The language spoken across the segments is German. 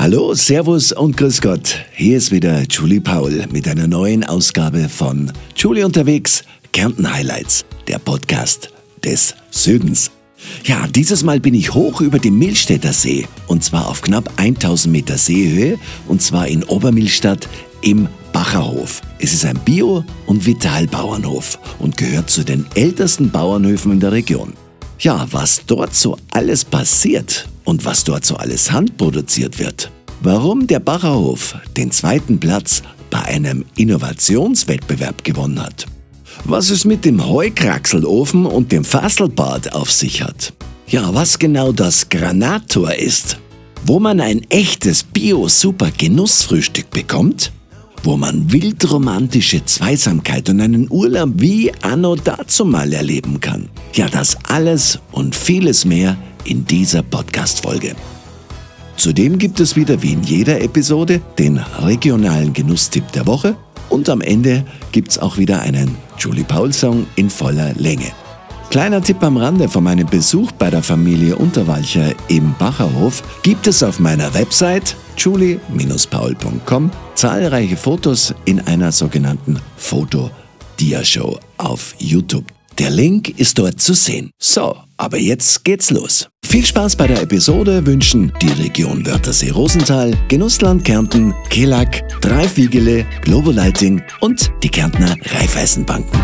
Hallo, Servus und Grüß Gott. Hier ist wieder Julie Paul mit einer neuen Ausgabe von Julie unterwegs, Kärnten Highlights, der Podcast des Südens. Ja, dieses Mal bin ich hoch über dem Millstätter See und zwar auf knapp 1000 Meter Seehöhe und zwar in Obermillstadt im Bacherhof. Es ist ein Bio- und Vitalbauernhof und gehört zu den ältesten Bauernhöfen in der Region. Ja, was dort so alles passiert und was dort so alles handproduziert wird. Warum der Bacherhof den 2. Platz bei einem Innovationswettbewerb gewonnen hat. Was es mit dem Heukraxelofen und dem Fasselbad auf sich hat. Ja, was genau das Granattor ist. Wo man ein echtes Bio-Super-Genussfrühstück bekommt. Wo man wildromantische Zweisamkeit und einen Urlaub wie anno dazumal erleben kann. Ja, das alles und vieles mehr in dieser Podcast-Folge. Zudem gibt es wieder wie in jeder Episode den regionalen Genusstipp der Woche und am Ende gibt's auch wieder einen Julie Paul Song in voller Länge. Kleiner Tipp am Rande: von meinem Besuch bei der Familie Unterwalcher im Bacherhof gibt es auf meiner Website julie-paul.com zahlreiche Fotos in einer sogenannten Foto-Dia-Show auf YouTube. Der Link ist dort zu sehen. So, aber jetzt geht's los. Viel Spaß bei der Episode wünschen die Region Wörthersee-Rosenthal, Genussland Kärnten, Kelag, Dreifigele, Globolighting und die Kärntner Raiffeisenbanken.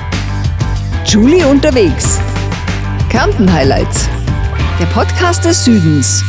Julie unterwegs. Kärnten Highlights. Der Podcast des Südens.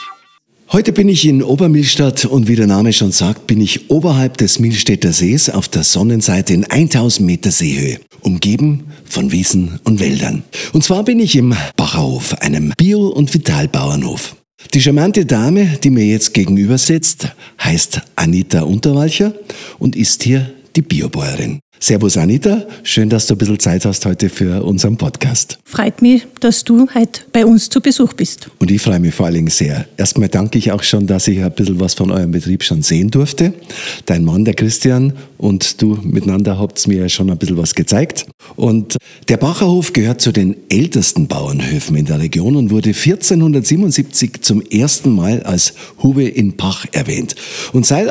Heute bin ich in Obermillstadt und wie der Name schon sagt, bin ich oberhalb des Millstätter Sees auf der Sonnenseite in 1000 Meter Seehöhe, umgeben von Wiesen und Wäldern. Und zwar bin ich im Bacherhof, einem Bio- und Vitalbauernhof. Die charmante Dame, die mir jetzt gegenüber sitzt, heißt Anita Unterwalcher und ist hier die Biobäuerin. Servus Anita, schön, dass du ein bisschen Zeit hast heute für unseren Podcast. Freut mich, dass du heute bei uns zu Besuch bist. Und ich freue mich vor allen Dingen sehr. Erstmal danke ich auch schon, dass ich ein bisschen was von eurem Betrieb schon sehen durfte. Dein Mann, der Christian, und du miteinander habt mir ja schon ein bisschen was gezeigt. Und der Bacherhof gehört zu den ältesten Bauernhöfen in der Region und wurde 1477 zum ersten Mal als Hube in Pach erwähnt. Und seit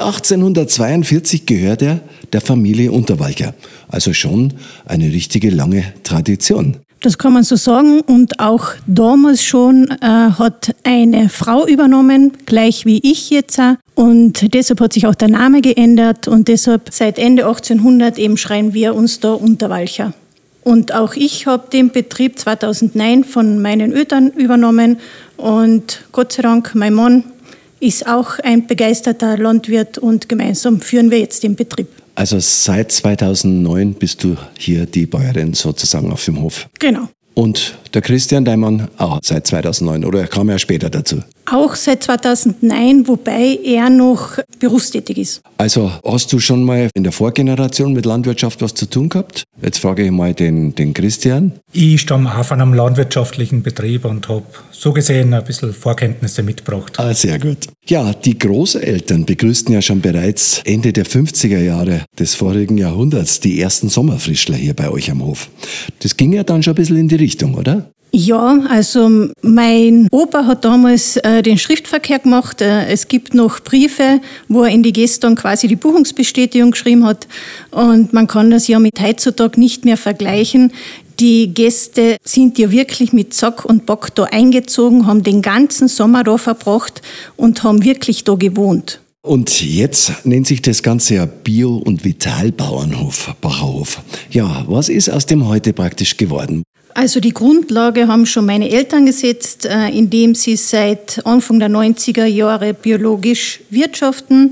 1842 gehört er der Familie Unterwalcher. Also schon eine richtige lange Tradition. Das kann man so sagen und auch damals schon hat eine Frau übernommen, gleich wie ich jetzt auch. Und deshalb hat sich auch der Name geändert und deshalb seit Ende 1800 eben schreien wir uns da Unterwalcher. Und auch ich habe den Betrieb 2009 von meinen Eltern übernommen und Gott sei Dank, mein Mann ist auch ein begeisterter Landwirt und gemeinsam führen wir jetzt den Betrieb. Also seit 2009 bist du hier die Bäuerin sozusagen auf dem Hof. Genau. Und der Christian, dein Mann, auch seit 2009 oder er kam ja später dazu? Auch seit 2009, wobei er noch berufstätig ist. Also hast du schon mal in der Vorgeneration mit Landwirtschaft was zu tun gehabt? Jetzt frage ich mal den Christian. Ich stamme auch von einem landwirtschaftlichen Betrieb und habe so gesehen ein bisschen Vorkenntnisse mitgebracht. Ah, sehr gut. Ja, die Großeltern begrüßten ja schon bereits Ende der 50er Jahre des vorigen Jahrhunderts die ersten Sommerfrischler hier bei euch am Hof. Das ging ja dann schon ein bisschen in die Richtung, oder? Ja, also mein Opa hat damals den Schriftverkehr gemacht. Es gibt noch Briefe, wo er in die Gäste dann quasi die Buchungsbestätigung geschrieben hat. Und man kann das ja mit heutzutage nicht mehr vergleichen. Die Gäste sind ja wirklich mit Sack und Bock da eingezogen, haben den ganzen Sommer da verbracht und haben wirklich da gewohnt. Und jetzt nennt sich das Ganze ja Bio- und Vitalbauernhof, Bacherhof. Ja, was ist aus dem heute praktisch geworden? Also die Grundlage haben schon meine Eltern gesetzt, indem sie seit Anfang der 90er Jahre biologisch wirtschaften.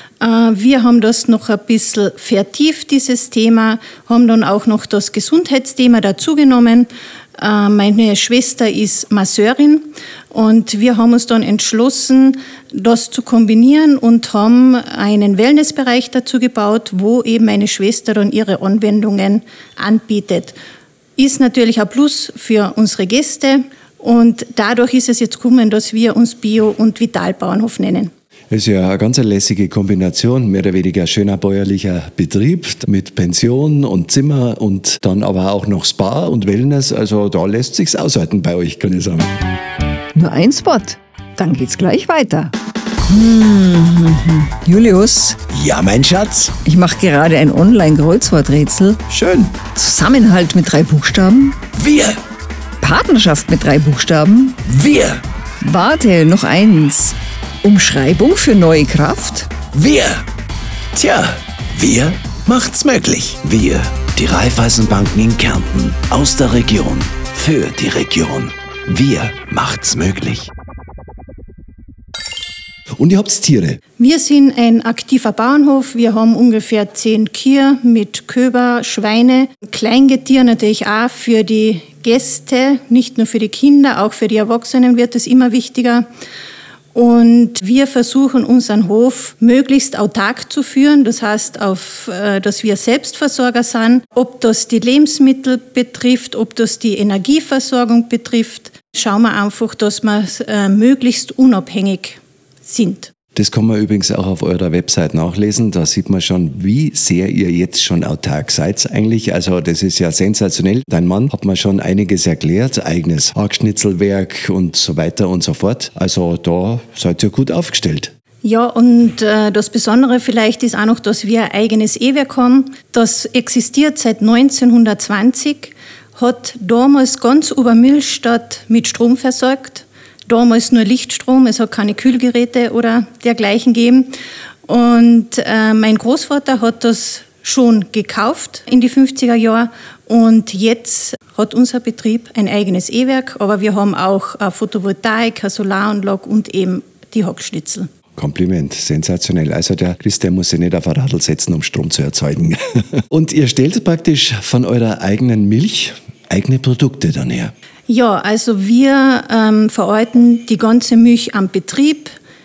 Wir haben das noch ein bisschen vertieft, dieses Thema, haben dann auch noch das Gesundheitsthema dazugenommen. Meine Schwester ist Masseurin und wir haben uns dann entschlossen, das zu kombinieren und haben einen Wellnessbereich dazu gebaut, wo eben meine Schwester dann ihre Anwendungen anbietet. Ist natürlich ein Plus für unsere Gäste und dadurch ist es jetzt gekommen, dass wir uns Bio- und Vitalbauernhof nennen. Das ist ja eine ganz lässige Kombination, mehr oder weniger schöner bäuerlicher Betrieb mit Pension und Zimmer und dann aber auch noch Spa und Wellness. Also da lässt sich's aushalten bei euch, kann ich sagen. Nur ein Spot, dann geht's gleich weiter. Julius, Ja, mein Schatz. ich mache gerade ein Online-Kreuzworträtsel. Schön. Zusammenhalt mit 3 Buchstaben. Wir. Partnerschaft mit 3 Buchstaben. Wir. Warte, noch eins. Umschreibung für neue Kraft. Wir. Tja, wir macht's möglich. Wir, die Raiffeisenbanken in Kärnten. Aus der Region. Für die Region. Wir macht's möglich. Und ihr habt Tiere. Wir sind ein aktiver Bauernhof. Wir haben ungefähr 10 Kühe mit Kälber, Schweine, Kleingetier natürlich auch für die Gäste, nicht nur für die Kinder, auch für die Erwachsenen wird es immer wichtiger. Und wir versuchen unseren Hof möglichst autark zu führen, das heißt, dass wir Selbstversorger sind, ob das die Lebensmittel betrifft, ob das die Energieversorgung betrifft. Schauen wir einfach, dass wir möglichst unabhängig sind. Das kann man übrigens auch auf eurer Website nachlesen. Da sieht man schon, wie sehr ihr jetzt schon autark seid eigentlich. Also das ist ja sensationell. Dein Mann hat mir schon einiges erklärt, eigenes Hackschnitzelwerk und so weiter und so fort. Also da seid ihr gut aufgestellt. Ja, und das Besondere vielleicht ist auch noch, dass wir ein eigenes E-Werk haben. Das existiert seit 1920, hat damals ganz Obermillstadt mit Strom versorgt. Damals nur Lichtstrom, es hat keine Kühlgeräte oder dergleichen gegeben. Und mein Großvater hat das schon gekauft in die 50er Jahre und jetzt hat unser Betrieb ein eigenes E-Werk, aber wir haben auch eine Photovoltaik, eine Solaranlage und eben die Hackschnitzel. Kompliment, sensationell. Also der Christian muss sich nicht auf ein Radl setzen, um Strom zu erzeugen. Und ihr stellt praktisch von eurer eigenen Milch eigene Produkte dann her. Ja, also wir verarbeiten die ganze Milch am Betrieb.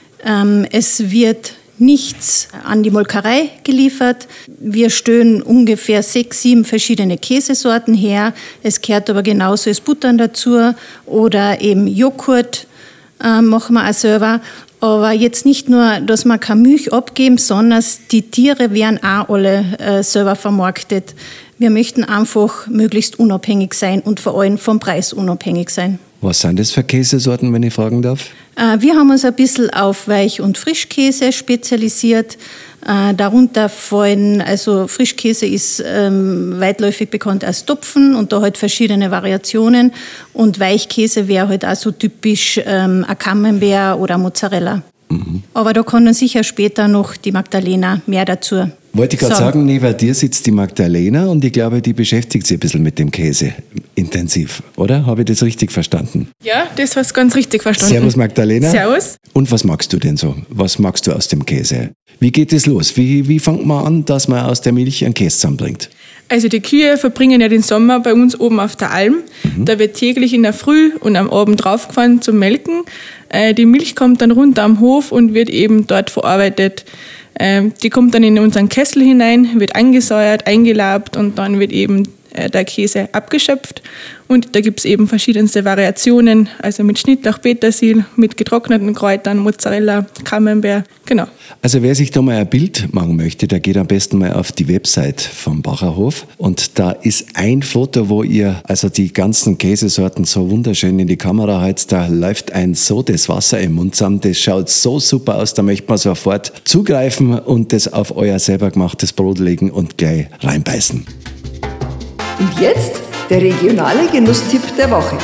Es wird nichts an die Molkerei geliefert. Wir stellen ungefähr 6, 7 verschiedene Käsesorten her. Es gehört aber genauso das Buttern dazu oder eben Joghurt machen wir auch selber. Aber jetzt nicht nur, dass wir keine Milch abgeben, sondern die Tiere werden auch alle selber vermarktet. Wir möchten einfach möglichst unabhängig sein und vor allem vom Preis unabhängig sein. Was sind das für Käsesorten, wenn ich fragen darf? Wir haben uns ein bisschen auf Weich- und Frischkäse spezialisiert. Darunter fallen, also Frischkäse ist weitläufig bekannt als Topfen und da halt verschiedene Variationen. Und Weichkäse wäre halt auch so typisch ein Camembert oder Mozzarella. Mhm. Aber da kann dann sicher später noch die Magdalena mehr dazu wollte ich gerade sagen, neben dir sitzt die Magdalena und ich glaube, die beschäftigt sich ein bisschen mit dem Käse intensiv, oder? Habe ich das richtig verstanden? Ja, das hast du ganz richtig verstanden. Servus Magdalena. Servus. Und was magst du denn so? Was magst du aus dem Käse? Wie geht es los? Wie fängt man an, dass man aus der Milch einen Käse zusammenbringt? Also die Kühe verbringen ja den Sommer bei uns oben auf der Alm. Da wird täglich in der Früh und am Abend draufgefahren zum Melken. Die Milch kommt dann runter am Hof und wird eben dort verarbeitet. Die kommt dann in unseren Kessel hinein, wird angesäuert, eingelabt und dann wird eben der Käse abgeschöpft. Und da gibt es eben verschiedenste Variationen, also mit Schnittlauch, Petersil, mit getrockneten Kräutern, Mozzarella, Camembert, genau. Also wer sich da mal ein Bild machen möchte, der geht am besten mal auf die Website vom Bacherhof und da ist ein Foto, wo ihr also die ganzen Käsesorten so wunderschön in die Kamera haltet, da läuft ein so das Wasser im Mund zusammen, das schaut so super aus, da möchte man sofort zugreifen und das auf euer selber gemachtes Brot legen und gleich reinbeißen. Und jetzt der regionale Genusstipp der Woche.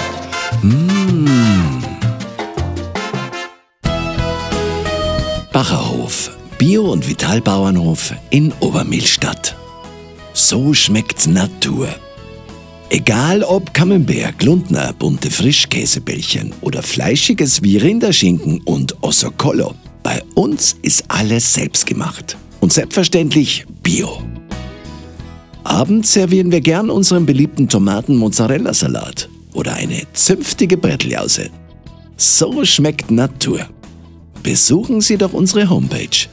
Bacherhof, Bio- und Vitalbauernhof in Obermillstadt. So schmeckt Natur. Egal ob Camembert, Glundner, bunte Frischkäsebällchen oder fleischiges wie Rinderschinken und Ossocolo, bei uns ist alles selbst gemacht. Und selbstverständlich Bio. Abends servieren wir gern unseren beliebten Tomaten-Mozzarella-Salat oder eine zünftige Bretteljause. So schmeckt Natur. Besuchen Sie doch unsere Homepage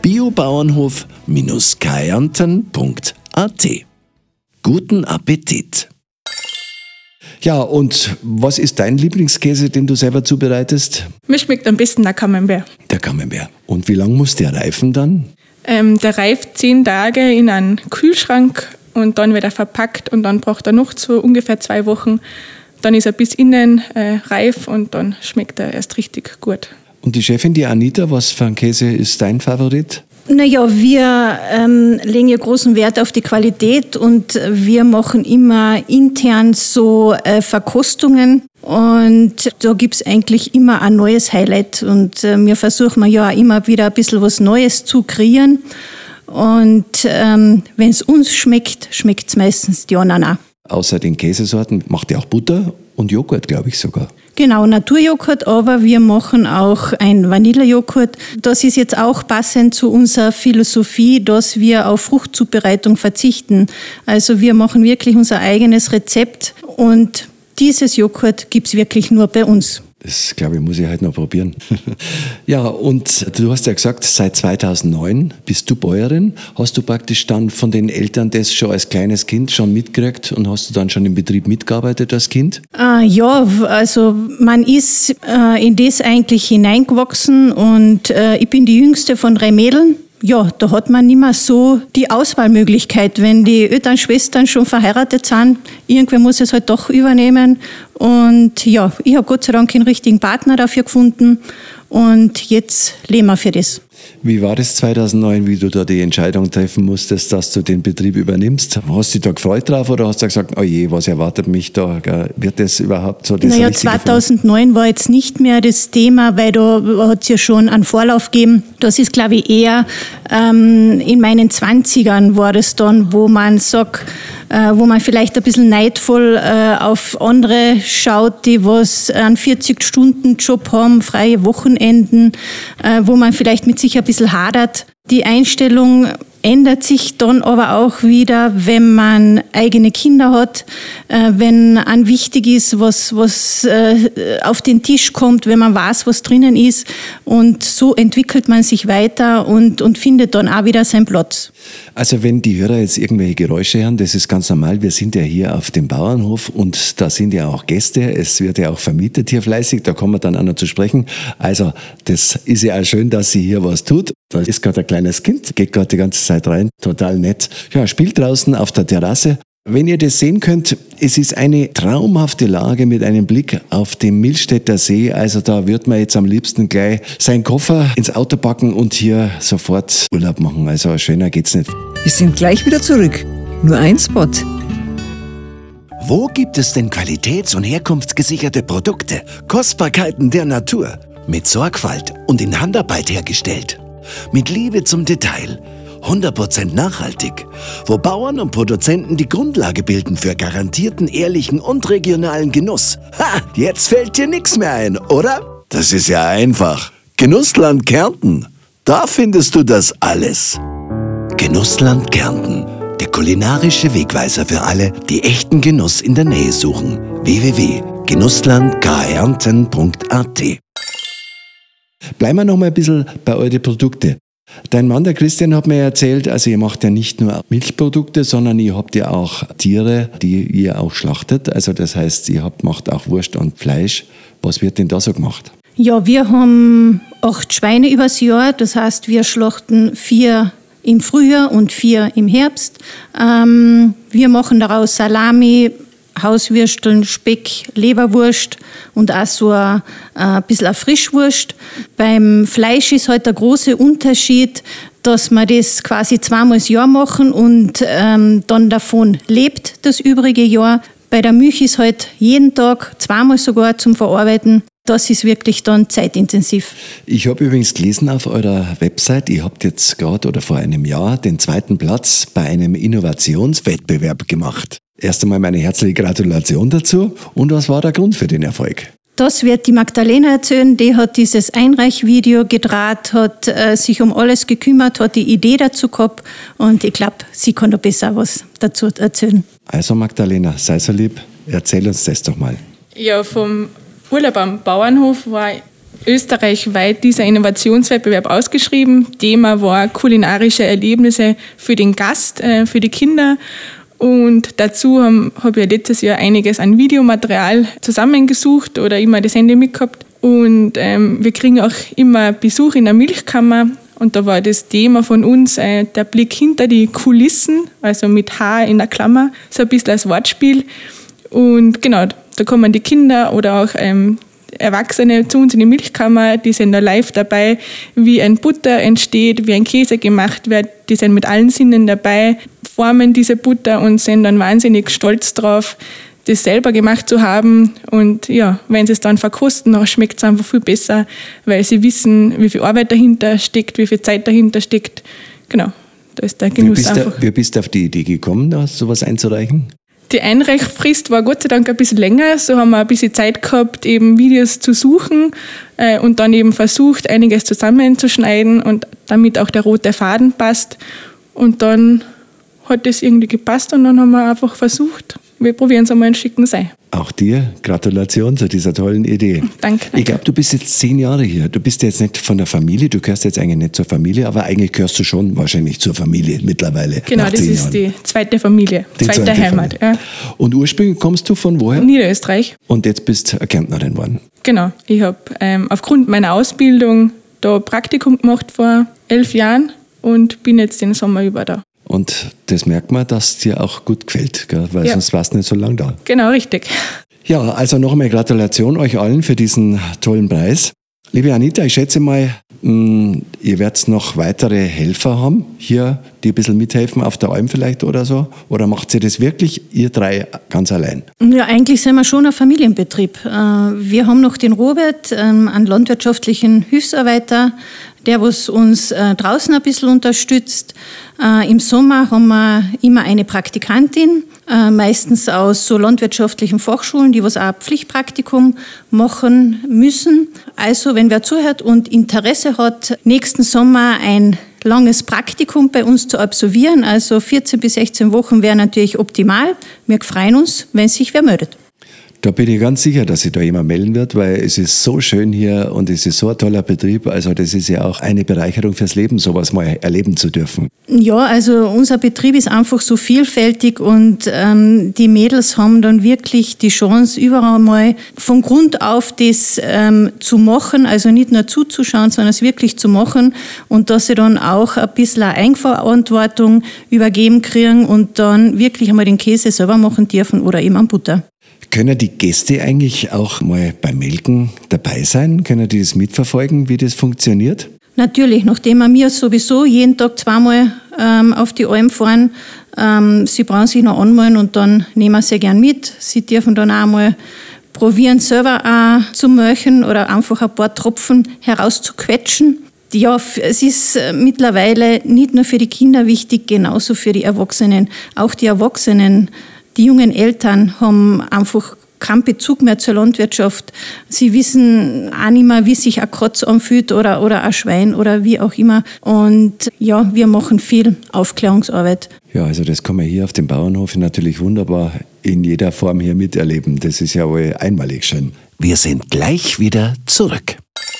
biobauernhof-kärnten.at. Guten Appetit! Ja, und was ist dein Lieblingskäse, den du selber zubereitest? Mir schmeckt am besten der Camembert. Der Camembert. Und wie lange muss der reifen dann? Der reift 10 Tage in einen Kühlschrank und dann wird er verpackt und dann braucht er noch so ungefähr 2 Wochen. Dann ist er bis innen reif und dann schmeckt er erst richtig gut. Und die Chefin, die Anita, was für ein Käse ist dein Favorit? Naja, wir legen ja großen Wert auf die Qualität und wir machen immer intern so Verkostungen und da gibt es eigentlich immer ein neues Highlight und wir versuchen ja auch immer wieder ein bisschen was Neues zu kreieren und wenn es uns schmeckt, schmeckt es meistens die anderen auch. Außer den Käsesorten macht ihr auch Butter und Joghurt, glaube ich sogar. Genau, Naturjoghurt, aber wir machen auch ein Vanillejoghurt. Das ist jetzt auch passend zu unserer Philosophie, dass wir auf Fruchtzubereitung verzichten. Also wir machen wirklich unser eigenes Rezept und dieses Joghurt gibt es wirklich nur bei uns. Das, glaube ich, muss ich heute noch probieren. Ja, und du hast ja gesagt, seit 2009 bist du Bäuerin. Hast du praktisch dann von den Eltern das schon als kleines Kind schon mitgekriegt und hast du dann schon im Betrieb mitgearbeitet als Kind? Ja, also man ist in das eigentlich hineingewachsen und ich bin die jüngste von 3 Mädeln. Ja, da hat man nicht mehr so die Auswahlmöglichkeit, wenn die Eltern, Schwestern schon verheiratet sind. Irgendwer muss es halt doch übernehmen. Und ja, ich habe Gott sei Dank einen richtigen Partner dafür gefunden und jetzt leben wir für das. Wie war das 2009, wie du da die Entscheidung treffen musstest, dass du den Betrieb übernimmst? Hast du dich da gefreut drauf oder hast du gesagt, oh je, was erwartet mich da? Wird das überhaupt so das Naja, Richtige 2009 war jetzt nicht mehr das Thema, weil da hat es ja schon einen Vorlauf gegeben. Das ist, glaube ich, eher in meinen 20ern war das dann, wo man sagt, wo man vielleicht ein bisschen neidvoll auf andere schaut, die was einen 40-Stunden-Job haben, freie Wochenenden, wo man vielleicht mit sich ein bisschen hadert. Die Einstellung ändert sich dann aber auch wieder, wenn man eigene Kinder hat, wenn einem wichtig ist, was auf den Tisch kommt, wenn man weiß, was drinnen ist. Und so entwickelt man sich weiter und findet dann auch wieder seinen Platz. Also wenn die Hörer jetzt irgendwelche Geräusche hören, das ist ganz normal. Wir sind ja hier auf dem Bauernhof und da sind ja auch Gäste. Es wird ja auch vermietet hier fleißig, da kommen wir dann auch noch zu sprechen. Also das ist ja auch schön, dass sie hier was tut. Da ist gerade ein kleines Kind, geht gerade die ganze Zeit rein, total nett. Ja, spielt draußen auf der Terrasse. Wenn ihr das sehen könnt, es ist eine traumhafte Lage mit einem Blick auf den Millstätter See. Also da wird man jetzt am liebsten gleich seinen Koffer ins Auto packen und hier sofort Urlaub machen. Also schöner geht's nicht. Wir sind gleich wieder zurück. Nur ein Spot. Wo gibt es denn qualitäts- und herkunftsgesicherte Produkte, Kostbarkeiten der Natur, mit Sorgfalt und in Handarbeit hergestellt, mit Liebe zum Detail, 100% nachhaltig, wo Bauern und Produzenten die Grundlage bilden für garantierten, ehrlichen und regionalen Genuss? Ha, jetzt fällt dir nichts mehr ein, oder? Das ist ja einfach. Genussland Kärnten, da findest du das alles. Genussland Kärnten, der kulinarische Wegweiser für alle, die echten Genuss in der Nähe suchen. www.genusslandkärnten.at. Bleiben wir noch mal ein bisschen bei euren Produkten. Dein Mann, der Christian, hat mir erzählt, also ihr macht ja nicht nur Milchprodukte, sondern ihr habt ja auch Tiere, die ihr auch schlachtet. Also das heißt, macht auch Wurst und Fleisch. Was wird denn da so gemacht? Ja, wir haben 8 Schweine übers Jahr. Das heißt, wir schlachten 4 im Frühjahr und 4 im Herbst. Wir machen daraus Salami, Hauswürsteln, Speck, Leberwurst und auch so ein bisschen eine Frischwurst. Beim Fleisch ist halt der große Unterschied, dass wir das quasi 2-mal das Jahr machen und dann davon lebt das übrige Jahr. Bei der Milch ist halt jeden Tag, 2-mal sogar zum Verarbeiten. Das ist wirklich dann zeitintensiv. Ich habe übrigens gelesen auf eurer Website, ihr habt jetzt gerade oder vor einem Jahr den 2. Platz bei einem Innovationswettbewerb gemacht. Erst einmal meine herzliche Gratulation dazu. Und was war der Grund für den Erfolg? Das wird die Magdalena erzählen. Die hat dieses Einreichvideo gedreht, hat sich um alles gekümmert, hat die Idee dazu gehabt und ich glaube, sie kann da besser was dazu erzählen. Also Magdalena, sei so lieb, erzähl uns das doch mal. Ja, vom Urlaub am Bauernhof war österreichweit dieser Innovationswettbewerb ausgeschrieben. Thema war kulinarische Erlebnisse für den Gast, für die Kinder. Und dazu habe ich letztes Jahr einiges an Videomaterial zusammengesucht oder immer das Handy mitgehabt. Und wir kriegen auch immer Besuch in der Milchkammer. Und da war das Thema von uns der Blick hinter die Kulissen, also mit H in der Klammer, so ein bisschen als Wortspiel. Und genau, da kommen die Kinder oder auch Erwachsene zu uns in die Milchkammer, die sind da live dabei, wie ein Butter entsteht, wie ein Käse gemacht wird. Die sind mit allen Sinnen dabei, formen diese Butter und sind dann wahnsinnig stolz drauf, das selber gemacht zu haben. Und ja, wenn sie es dann verkosten, dann schmeckt es einfach viel besser, weil sie wissen, wie viel Arbeit dahinter steckt, wie viel Zeit dahinter steckt. Genau, da ist der Genuss einfach. Wie bist du auf die Idee gekommen, da sowas einzureichen? Die Einreichfrist war Gott sei Dank ein bisschen länger. So haben wir ein bisschen Zeit gehabt, eben Videos zu suchen und dann eben versucht, einiges zusammenzuschneiden und damit auch der rote Faden passt. Und dann hat das irgendwie gepasst und dann haben wir einfach versucht, wir probieren es einmal und schicken es ein. Auch dir Gratulation zu dieser tollen Idee. Danke. Ich glaube, du bist jetzt 10 Jahre hier. Du bist jetzt nicht von der Familie, du gehörst jetzt eigentlich nicht zur Familie, aber eigentlich gehörst du schon wahrscheinlich zur Familie mittlerweile. Genau, das ist die zweite Familie, zweite Heimat. Ja. Und ursprünglich kommst du von woher? Niederösterreich. Und jetzt bist du eine Kärntnerin geworden. Genau, ich habe aufgrund meiner Ausbildung da Praktikum gemacht vor 11 Jahren und bin jetzt den Sommer über da. Und das merkt man, dass es dir auch gut gefällt, gell? Weil sonst warst du nicht so lange da. Genau, richtig. Ja, also noch einmal Gratulation euch allen für diesen tollen Preis. Liebe Anita, ich schätze mal, ihr werdet noch weitere Helfer haben, hier, die ein bisschen mithelfen auf der Alm vielleicht oder so? Oder macht ihr das wirklich, ihr drei, ganz allein? Ja, eigentlich sind wir schon ein Familienbetrieb. Wir haben noch den Robert, einen landwirtschaftlichen Hilfsarbeiter, der was uns draußen ein bisschen unterstützt. Im Sommer haben wir immer eine Praktikantin, meistens aus so landwirtschaftlichen Fachschulen, die was auch ein Pflichtpraktikum machen müssen. Also wenn wer zuhört und Interesse hat, nächsten Sommer ein langes Praktikum bei uns zu absolvieren, also 14 bis 16 Wochen wäre natürlich optimal. Wir freuen uns, wenn sich wer meldet. Da bin ich ganz sicher, dass sich da jemand melden wird, weil es ist so schön hier und es ist so ein toller Betrieb. Also das ist ja auch eine Bereicherung fürs Leben, sowas mal erleben zu dürfen. Ja, also unser Betrieb ist einfach so vielfältig und die Mädels haben dann wirklich die Chance, überall mal von Grund auf das zu machen, also nicht nur zuzuschauen, sondern es wirklich zu machen und dass sie dann auch ein bisschen eine Eigenverantwortung übergeben kriegen und dann wirklich einmal den Käse selber machen dürfen oder eben an Butter. Können die Gäste eigentlich auch mal beim Melken dabei sein? Können die das mitverfolgen, wie das funktioniert? Natürlich, nachdem wir sowieso jeden Tag zweimal auf die Alm fahren. Sie brauchen sich noch anmelden und dann nehmen wir sie gern mit. Sie dürfen dann auch mal probieren, selber auch zu melken oder einfach ein paar Tropfen herauszuquetschen. Ja, es ist mittlerweile nicht nur für die Kinder wichtig, genauso für die Erwachsenen. Auch die Erwachsenen, die jungen Eltern haben einfach keinen Bezug mehr zur Landwirtschaft. Sie wissen auch nicht mehr, wie sich ein Kotz anfühlt oder ein Schwein oder wie auch immer. Und ja, wir machen viel Aufklärungsarbeit. Ja, also das kann man hier auf dem Bauernhof natürlich wunderbar in jeder Form hier miterleben. Das ist ja wohl einmalig schön. Wir sind gleich wieder zurück.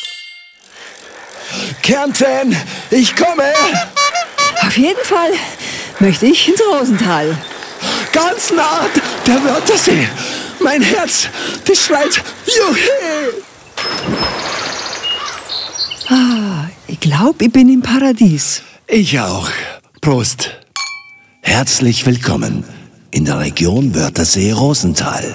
Kärnten, ich komme! Auf jeden Fall möchte ich ins Rosental. Ganz nah, der Wörthersee. Mein Herz, das schreit, juhe! Ich glaube, ich bin im Paradies. Ich auch. Prost. Herzlich willkommen in der Region Wörthersee-Rosental.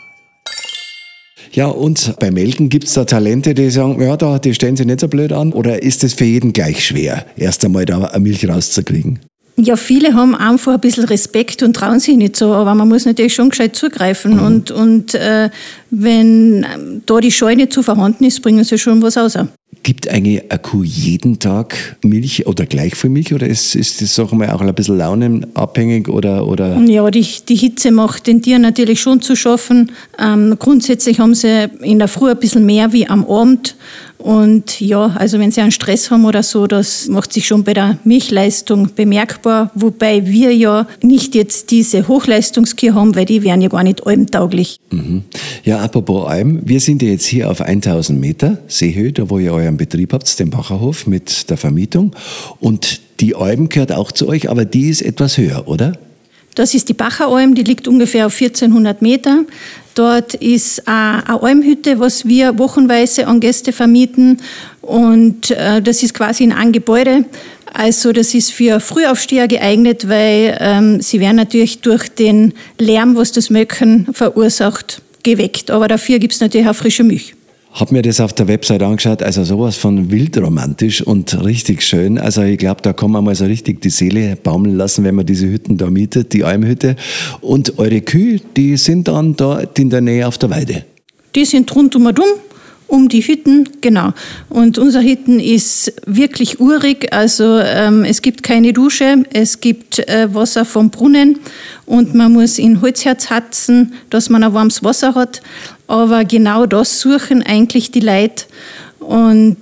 Ja, und beim Melken gibt es da Talente, die sagen, ja, die stellen sich nicht so blöd an. Oder ist es für jeden gleich schwer, erst einmal da eine Milch rauszukriegen? Ja, viele haben einfach ein bisschen Respekt und trauen sich nicht so, aber man muss natürlich schon gescheit zugreifen. Und wenn da die Scheu nicht so vorhanden ist, bringen sie schon was raus. Gibt eigentlich eine Kuh jeden Tag Milch oder gleich viel Milch oder ist das auch mal auch ein bisschen launenabhängig oder? Ja, die Hitze macht den Tieren natürlich schon zu schaffen. Grundsätzlich haben sie in der Früh ein bisschen mehr wie am Abend. Und ja, also wenn sie einen Stress haben oder so, das macht sich schon bei der Milchleistung bemerkbar. Wobei wir ja nicht jetzt diese Hochleistungskühe haben, weil die wären ja gar nicht almtauglich. Mhm. Ja, apropos Alm, wir sind ja jetzt hier auf 1000 Meter Seehöhe, da wo ihr euren Betrieb habt, den Bacherhof mit der Vermietung. Und die Alm gehört auch zu euch, aber die ist etwas höher, oder? Das ist die Bacheralm, die liegt ungefähr auf 1400 Meter. Dort ist eine Almhütte, was wir wochenweise an Gäste vermieten. Und das ist quasi in einem Gebäude. Also das ist für Frühaufsteher geeignet, weil sie werden natürlich durch den Lärm, was das Melken verursacht, geweckt. Aber dafür gibt es natürlich auch frische Milch. Hab mir das auf der Website angeschaut, also sowas von wildromantisch und richtig schön. Also ich glaube, da kann man mal so richtig die Seele baumeln lassen, wenn man diese Hütten da mietet, die Almhütte. Und eure Kühe, die sind dann dort in der Nähe auf der Weide? Die sind rundum um die Hütten, genau. Und unser Hütten ist wirklich urig, also es gibt keine Dusche, es gibt Wasser vom Brunnen und man muss in Holzherz hatzen, dass man ein warmes Wasser hat. Aber genau das suchen eigentlich die Leute. Und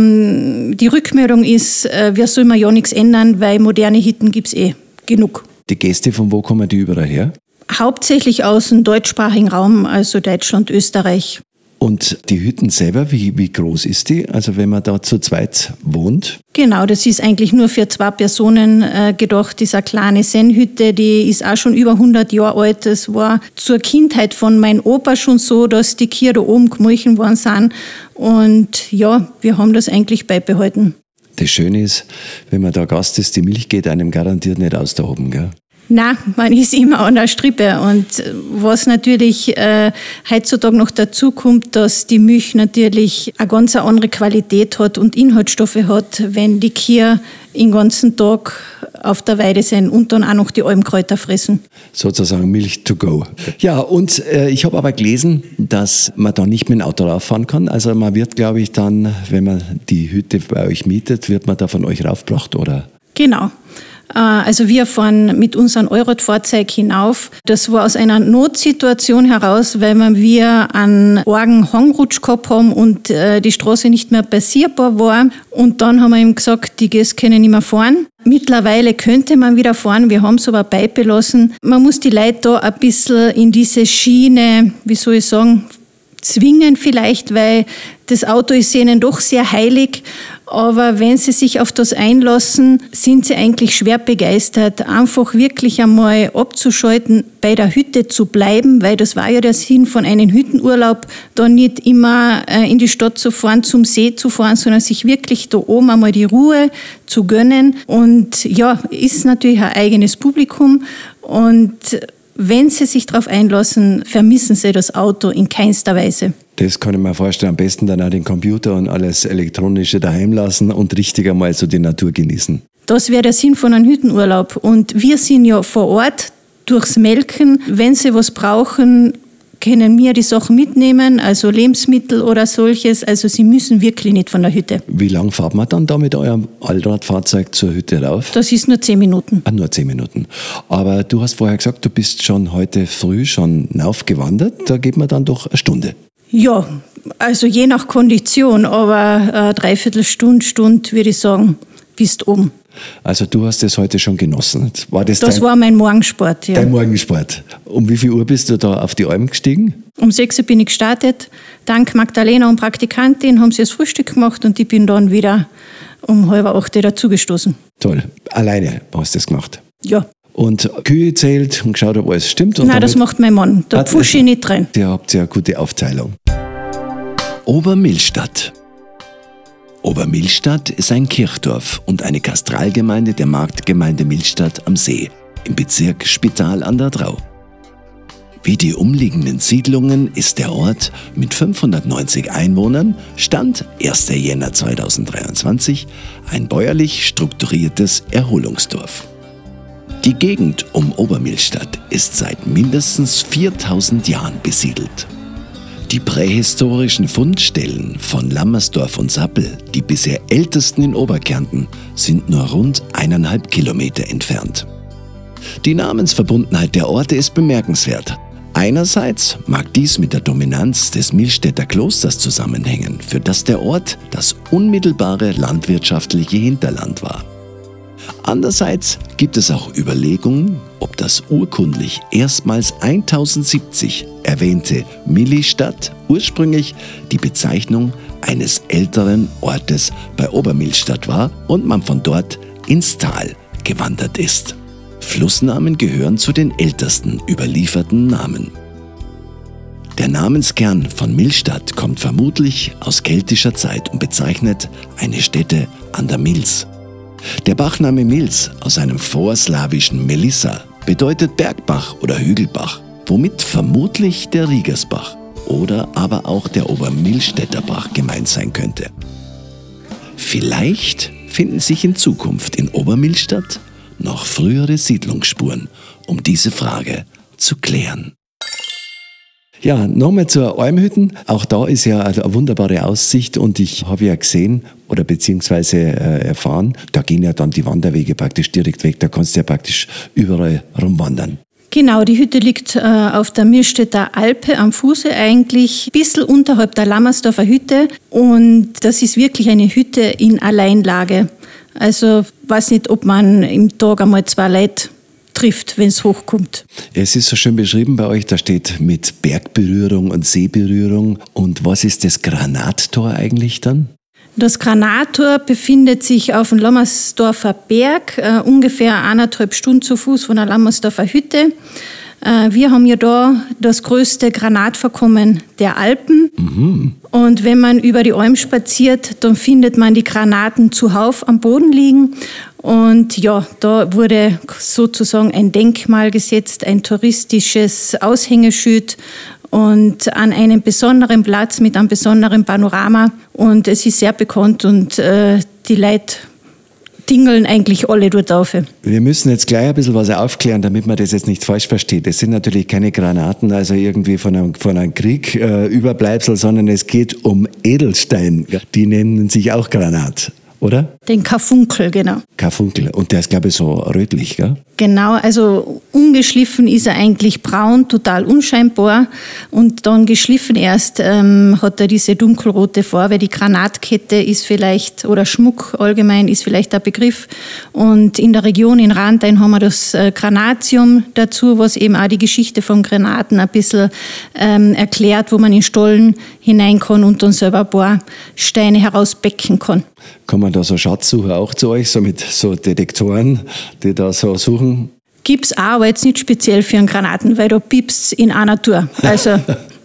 die Rückmeldung ist, wir sollen ja nichts ändern, weil moderne Hütten gibt es genug. Die Gäste, von wo kommen die überall her? Hauptsächlich aus dem deutschsprachigen Raum, also Deutschland, Österreich. Und die Hütten selber, wie groß ist die? Also wenn man da zu zweit wohnt? Genau, das ist eigentlich nur für 2 Personen gedacht. Diese kleine Sennhütte, die ist auch schon über 100 Jahre alt. Es war zur Kindheit von meinem Opa schon so, dass die Kühe da oben gemolchen worden sind. Und ja, wir haben das eigentlich beibehalten. Das Schöne ist, wenn man da Gast ist, die Milch geht einem garantiert nicht aus da oben, gell? Nein, man ist immer an der Strippe. Und was natürlich heutzutage noch dazu kommt, dass die Milch natürlich eine ganz andere Qualität hat und Inhaltsstoffe hat, wenn die Kühe den ganzen Tag auf der Weide sind und dann auch noch die Almkräuter fressen. Sozusagen Milch to go. Ja, und ich habe aber gelesen, dass man da nicht mit dem Auto rauffahren kann. Also man wird, glaube ich, dann, wenn man die Hütte bei euch mietet, wird man da von euch raufgebracht, oder? Genau. Also wir fahren mit unserem Allradfahrzeug hinauf. Das war aus einer Notsituation heraus, weil wir einen argen Hangrutsch gehabt haben und die Straße nicht mehr passierbar war. Und dann haben wir ihm gesagt, die Gäste können nicht mehr fahren. Mittlerweile könnte man wieder fahren, wir haben es aber beibelassen. Man muss die Leute da ein bisschen in diese Schiene, wie soll ich sagen, zwingen vielleicht, weil das Auto ist ihnen doch sehr heilig. Aber wenn sie sich auf das einlassen, sind sie eigentlich schwer begeistert, einfach wirklich einmal abzuschalten, bei der Hütte zu bleiben, weil das war ja der Sinn von einem Hüttenurlaub, da nicht immer in die Stadt zu fahren, zum See zu fahren, sondern sich wirklich da oben einmal die Ruhe zu gönnen. Und ja, ist natürlich ein eigenes Publikum und wenn sie sich darauf einlassen, vermissen sie das Auto in keinster Weise. Das kann ich mir vorstellen. Am besten dann auch den Computer und alles Elektronische daheim lassen und richtig einmal so die Natur genießen. Das wäre der Sinn von einem Hüttenurlaub. Und wir sind ja vor Ort durchs Melken. Wenn sie was brauchen, können wir die Sachen mitnehmen, also Lebensmittel oder solches. Also sie müssen wirklich nicht von der Hütte. Wie lange fahrt man dann da mit eurem Allradfahrzeug zur Hütte rauf? Das ist nur 10 Minuten. Nur 10 Minuten. Aber du hast vorher gesagt, du bist schon heute früh schon raufgewandert. Da geht man dann doch eine Stunde. Ja, also je nach Kondition, aber Dreiviertelstunde, würde ich sagen, bist oben. Also du hast das heute schon genossen. Das war mein Morgensport, ja. Dein Morgensport. Um wie viel Uhr bist du da auf die Alm gestiegen? Um 6 Uhr bin ich gestartet. Dank Magdalena und Praktikantin haben sie das Frühstück gemacht und ich bin dann wieder um 7:30 dazugestoßen. Toll. Alleine hast du das gemacht? Ja. Und Kühe zählt und geschaut, ob alles stimmt? Und nein, das macht mein Mann. Da pfusche ich nicht drin. Ihr habt ja eine gute Aufteilung. Obermillstadt. Obermillstadt ist ein Kirchdorf und eine Katastralgemeinde der Marktgemeinde Millstatt am See im Bezirk Spital an der Drau. Wie die umliegenden Siedlungen ist der Ort mit 590 Einwohnern, Stand 1. Jänner 2023, ein bäuerlich strukturiertes Erholungsdorf. Die Gegend um Obermillstatt ist seit mindestens 4000 Jahren besiedelt. Die prähistorischen Fundstellen von Lammersdorf und Sappel, die bisher ältesten in Oberkärnten, sind nur rund 1,5 Kilometer entfernt. Die Namensverbundenheit der Orte ist bemerkenswert. Einerseits mag dies mit der Dominanz des Millstätter Klosters zusammenhängen, für das der Ort das unmittelbare landwirtschaftliche Hinterland war. Andererseits gibt es auch Überlegungen, ob das urkundlich erstmals 1070 erwähnte Millistadt ursprünglich die Bezeichnung eines älteren Ortes bei Obermillstatt war und man von dort ins Tal gewandert ist. Flussnamen gehören zu den ältesten überlieferten Namen. Der Namenskern von Millstatt kommt vermutlich aus keltischer Zeit und bezeichnet eine Stätte an der Milz. Der Bachname Milz aus einem vorslawischen Melissa bedeutet Bergbach oder Hügelbach, womit vermutlich der Riegersbach. oder aber auch der Obermillstätter Bach gemeint sein könnte. Vielleicht finden sich in Zukunft in Obermillstadt noch frühere Siedlungsspuren, um diese Frage zu klären. Ja, nochmal zur Almhütten. Auch da ist ja eine wunderbare Aussicht und ich habe ja gesehen oder beziehungsweise erfahren, da gehen ja dann die Wanderwege praktisch direkt weg, da kannst du ja praktisch überall rumwandern. Genau, die Hütte liegt auf der Millstätter Alpe am Fuße eigentlich, ein bisschen unterhalb der Lammersdorfer Hütte und das ist wirklich eine Hütte in Alleinlage. Also weiß nicht, ob man im Tag einmal 2 Leute trifft, wenn es hochkommt. Es ist so schön beschrieben bei euch, da steht mit Bergberührung und Seeberührung. Und was ist das Granattor eigentlich dann? Das Granattor befindet sich auf dem Lammersdorfer Berg, ungefähr 1,5 Stunden zu Fuß von der Lammersdorfer Hütte. Wir haben ja da das größte Granatvorkommen der Alpen. Mhm. Und wenn man über die Alm spaziert, dann findet man die Granaten zuhauf am Boden liegen. Und ja, da wurde sozusagen ein Denkmal gesetzt, ein touristisches Aushängeschild und an einem besonderen Platz mit einem besonderen Panorama. Und es ist sehr bekannt und die Leute tingeln eigentlich alle dort auf. Wir müssen jetzt gleich ein bisschen was aufklären, damit man das jetzt nicht falsch versteht. Es sind natürlich keine Granaten, also irgendwie von einem Krieg Überbleibsel, sondern es geht um Edelstein. Die nennen sich auch Granat, oder? Den Karfunkel, genau. Karfunkel. Und der ist, glaube ich, so rötlich, gell? Genau, also ungeschliffen ist er eigentlich braun, total unscheinbar. Und dann geschliffen erst hat er diese dunkelrote Farbe. Die Granatkette ist vielleicht, oder Schmuck allgemein ist vielleicht der Begriff. Und in der Region in Rantein haben wir das Granatium dazu, was eben auch die Geschichte von Granaten ein bisschen erklärt, wo man in Stollen hinein kann und dann selber ein paar Steine herausbecken kann. Kann man da so Schatzsucher auch zu euch, so mit so Detektoren, die da so suchen? Gibt's auch, aber jetzt nicht speziell für einen Granaten, weil da piepst's in einer Tour. Also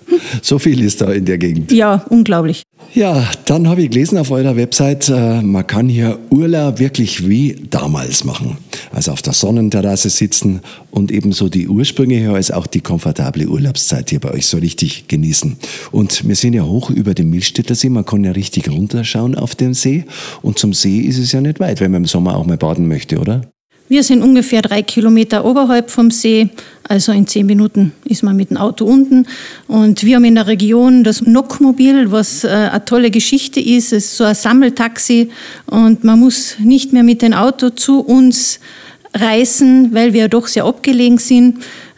so viel ist da in der Gegend. Ja, unglaublich. Ja, dann habe ich gelesen auf eurer Website, man kann hier Urlaub wirklich wie damals machen. Also auf der Sonnenterrasse sitzen und ebenso die ursprüngliche als auch die komfortable Urlaubszeit hier bei euch so richtig genießen. Und wir sind ja hoch über dem Millstätter See, man kann ja richtig runterschauen auf den See. Und zum See ist es ja nicht weit, wenn man im Sommer auch mal baden möchte, oder? Wir sind ungefähr 3 Kilometer oberhalb vom See, also in 10 Minuten ist man mit dem Auto unten. Und wir haben in der Region das Nockmobil, was eine tolle Geschichte ist. Es ist so ein Sammeltaxi und man muss nicht mehr mit dem Auto zu uns reisen, weil wir doch sehr abgelegen sind.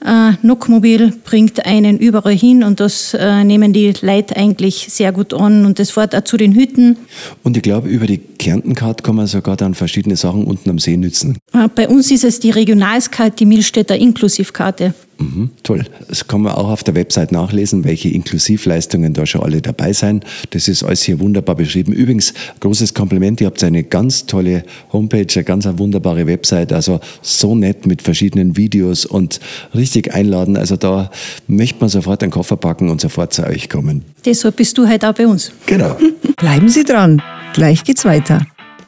Nockmobil bringt einen überall hin und das nehmen die Leute eigentlich sehr gut an und das fährt auch zu den Hütten. Und ich glaube, über die Kärntencard kann man sogar dann verschiedene Sachen unten am See nützen. Bei uns ist es die Regionalskarte, die Millstätter Inklusivkarte. Mhm, toll. Das kann man auch auf der Website nachlesen, welche Inklusivleistungen da schon alle dabei sind. Das ist alles hier wunderbar beschrieben. Übrigens, großes Kompliment, ihr habt eine ganz tolle Homepage, eine ganz wunderbare Website, also so nett mit verschiedenen Videos und richtig einladen. Also da möchte man sofort einen Koffer packen und sofort zu euch kommen. Deshalb bist du heute auch bei uns. Genau. Bleiben Sie dran, gleich geht's weiter.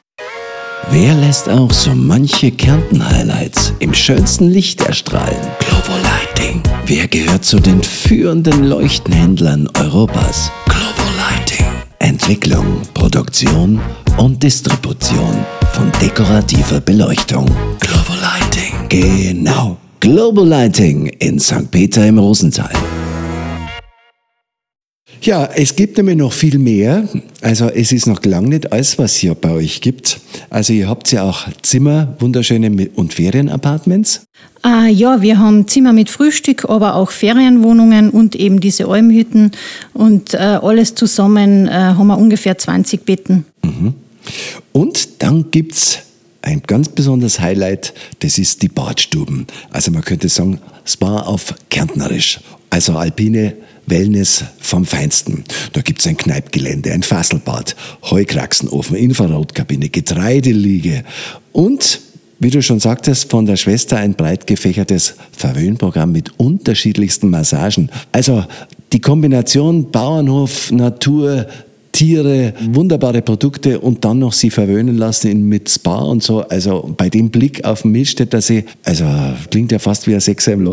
Wer lässt auch so manche Kärnten-Highlights im schönsten Licht erstrahlen? Global Lighting. Wer gehört zu den führenden Leuchtenhändlern Europas? Global Lighting. Entwicklung, Produktion und Distribution von dekorativer Beleuchtung. Global Lighting. Genau. Global Lighting in St. Peter im Rosental. Ja, es gibt nämlich noch viel mehr. Also es ist noch lang nicht alles, was hier bei euch gibt. Also ihr habt ja auch Zimmer, wunderschöne und Ferienapartments. Ja, wir haben Zimmer mit Frühstück, aber auch Ferienwohnungen und eben diese Almhütten. Und alles zusammen haben wir ungefähr 20 Betten. Mhm. Und dann gibt's ein ganz besonderes Highlight, das ist die Badstuben. Also man könnte sagen, Spa auf Kärntnerisch. Also alpine Wellness vom Feinsten. Da gibt es ein Kneipgelände, ein Fasselbad, Heukraxenofen, Infrarotkabine, Getreideliege und, wie du schon sagtest, von der Schwester ein breit gefächertes Verwöhnprogramm mit unterschiedlichsten Massagen. Also die Kombination Bauernhof, Natur, Tiere, wunderbare Produkte und dann noch sie verwöhnen lassen mit Spa und so. Also bei dem Blick auf den Millstätter See, also klingt ja fast wie ein Sechser im Lotto.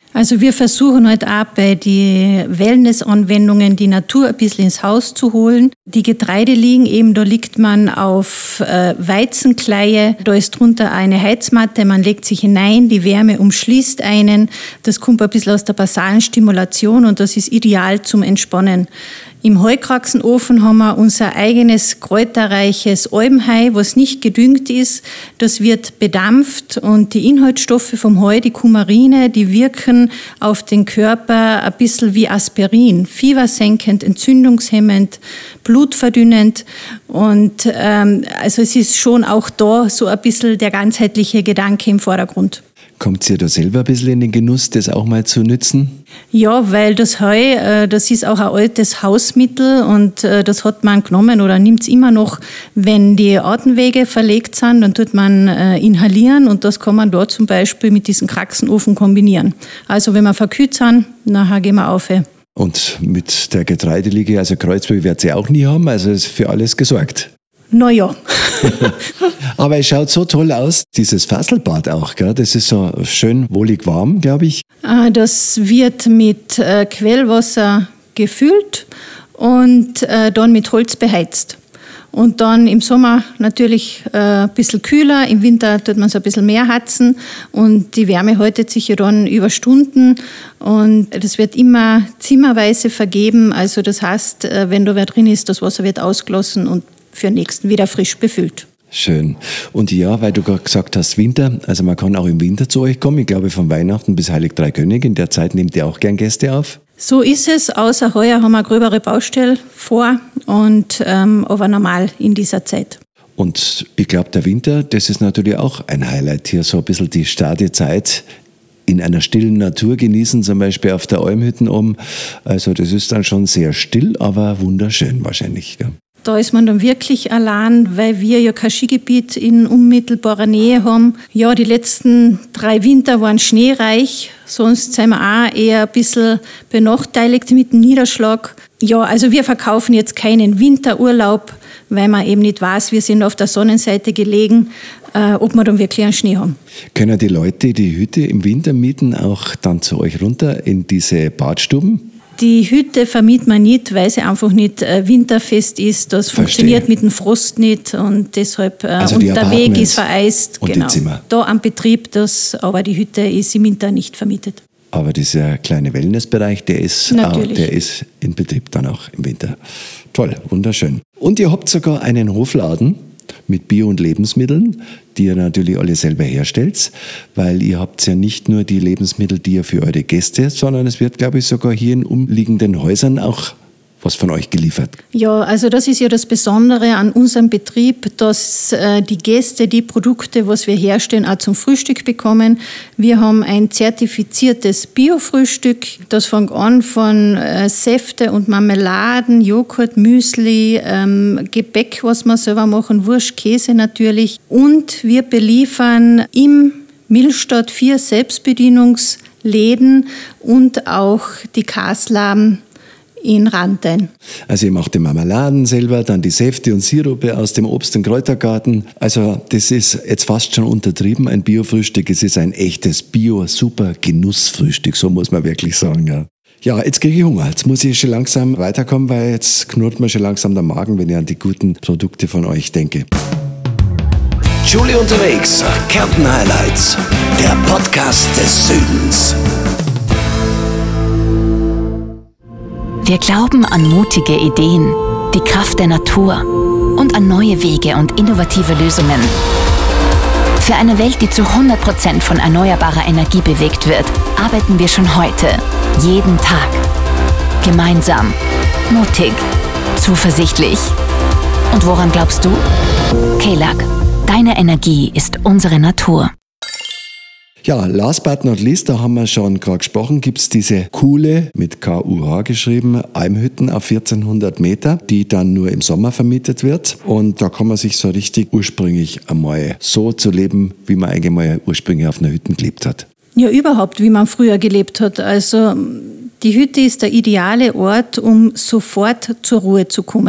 Also wir versuchen halt auch bei den Wellness-Anwendungen die Natur ein bisschen ins Haus zu holen. Die Getreide liegen eben, da liegt man auf Weizenkleie, da ist drunter eine Heizmatte, man legt sich hinein, die Wärme umschließt einen. Das kommt ein bisschen aus der basalen Stimulation und das ist ideal zum Entspannen. Im Heukraxenofen haben wir unser eigenes kräuterreiches Albenhei, was nicht gedüngt ist. Das wird bedampft und die Inhaltsstoffe vom Heu, die Kumarine, die wirken auf den Körper ein bisschen wie Aspirin. Fiebersenkend, entzündungshemmend, blutverdünnend. Und also es ist schon auch da so ein bisschen der ganzheitliche Gedanke im Vordergrund. Kommt ihr da selber ein bisschen in den Genuss, das auch mal zu nützen? Ja, weil das Heu, das ist auch ein altes Hausmittel und das hat man genommen oder nimmt es immer noch, wenn die Atemwege verlegt sind, dann tut man inhalieren und das kann man dort zum Beispiel mit diesem Kraxenofen kombinieren. Also wenn wir verkühlt sind, nachher gehen wir auf. Und mit der Getreideliege, also Kreuzberg wird sie auch nie haben, also ist für alles gesorgt. Naja. Aber es schaut so toll aus, dieses Fasselbad auch, gell? Das ist so schön wohlig warm, glaube ich. Das wird mit Quellwasser gefüllt und dann mit Holz beheizt. Und dann im Sommer natürlich ein bisschen kühler, im Winter tut man es ein bisschen mehr heizen und die Wärme haltet sich ja dann über Stunden und das wird immer zimmerweise vergeben. Also das heißt, wenn da wer drin ist, das Wasser wird ausgelassen und für den nächsten wieder frisch befüllt. Schön. Und ja, weil du gerade gesagt hast Winter, also man kann auch im Winter zu euch kommen. Ich glaube von Weihnachten bis Heilig Drei Könige. In der Zeit nehmt ihr auch gern Gäste auf? So ist es, außer heuer haben wir eine gröbere Baustelle vor, und aber normal in dieser Zeit. Und ich glaube, der Winter, das ist natürlich auch ein Highlight hier, so ein bisschen die Stadezeit in einer stillen Natur genießen, zum Beispiel auf der Almhütten oben. Also das ist dann schon sehr still, aber wunderschön wahrscheinlich. Gell? Da ist man dann wirklich allein, weil wir ja kein Skigebiet in unmittelbarer Nähe haben. Ja, die letzten 3 Winter waren schneereich, sonst sind wir auch eher ein bisschen benachteiligt mit dem Niederschlag. Ja, also wir verkaufen jetzt keinen Winterurlaub, weil man eben nicht weiß, wir sind auf der Sonnenseite gelegen, ob wir dann wirklich einen Schnee haben. Können die Leute die Hütte im Winter mieten, auch dann zu euch runter in diese Badstuben? Die Hütte vermieten wir nicht, weil sie einfach nicht winterfest ist. Das funktioniert mit dem Frost nicht und deshalb also und der Weg ist vereist. Und genau. die Zimmer. Da am Betrieb, aber die Hütte ist im Winter nicht vermietet. Aber dieser kleine Wellnessbereich, der ist in Betrieb dann auch im Winter. Toll, wunderschön. Und ihr habt sogar einen Hofladen mit Bio- und Lebensmitteln, die ihr natürlich alle selber herstellt, weil ihr habt ja nicht nur die Lebensmittel, die ihr für eure Gäste, sondern es wird, glaube ich, sogar hier in umliegenden Häusern auch was von euch geliefert. Ja, also das ist ja das Besondere an unserem Betrieb, dass die Gäste die Produkte, was wir herstellen, auch zum Frühstück bekommen. Wir haben ein zertifiziertes Bio-Frühstück. Das fängt an von Säfte und Marmeladen, Joghurt, Müsli, Gebäck, was wir selber machen, Wurst, Käse natürlich. Und wir beliefern im Millstadt 4 Selbstbedienungsläden und auch die Kaslaben in Rantein. Also ihr macht die Marmeladen selber, dann die Säfte und Sirupe aus dem Obst- und Kräutergarten. Also das ist jetzt fast schon untertrieben, ein Biofrühstück. Es ist ein echtes Bio-Super-Genussfrühstück, so muss man wirklich sagen. Ja. Ja, jetzt kriege ich Hunger. Jetzt muss ich schon langsam weiterkommen, weil jetzt knurrt mir schon langsam der Magen, wenn ich an die guten Produkte von euch denke. Julie unterwegs, Kärnten Highlights, der Podcast des Südens. Wir glauben an mutige Ideen, die Kraft der Natur und an neue Wege und innovative Lösungen. Für eine Welt, die zu 100% von erneuerbarer Energie bewegt wird, arbeiten wir schon heute, jeden Tag. Gemeinsam, mutig, zuversichtlich. Und woran glaubst du? KELAG, deine Energie ist unsere Natur. Ja, last but not least, da haben wir schon gerade gesprochen, gibt es diese coole, mit KUH geschrieben, Almhütten auf 1400 Meter, die dann nur im Sommer vermietet wird. Und da kann man sich so richtig ursprünglich einmal so zu leben, wie man eigentlich mal ursprünglich auf einer Hütte gelebt hat. Ja, überhaupt, wie man früher gelebt hat. Also die Hütte ist der ideale Ort, um sofort zur Ruhe zu kommen.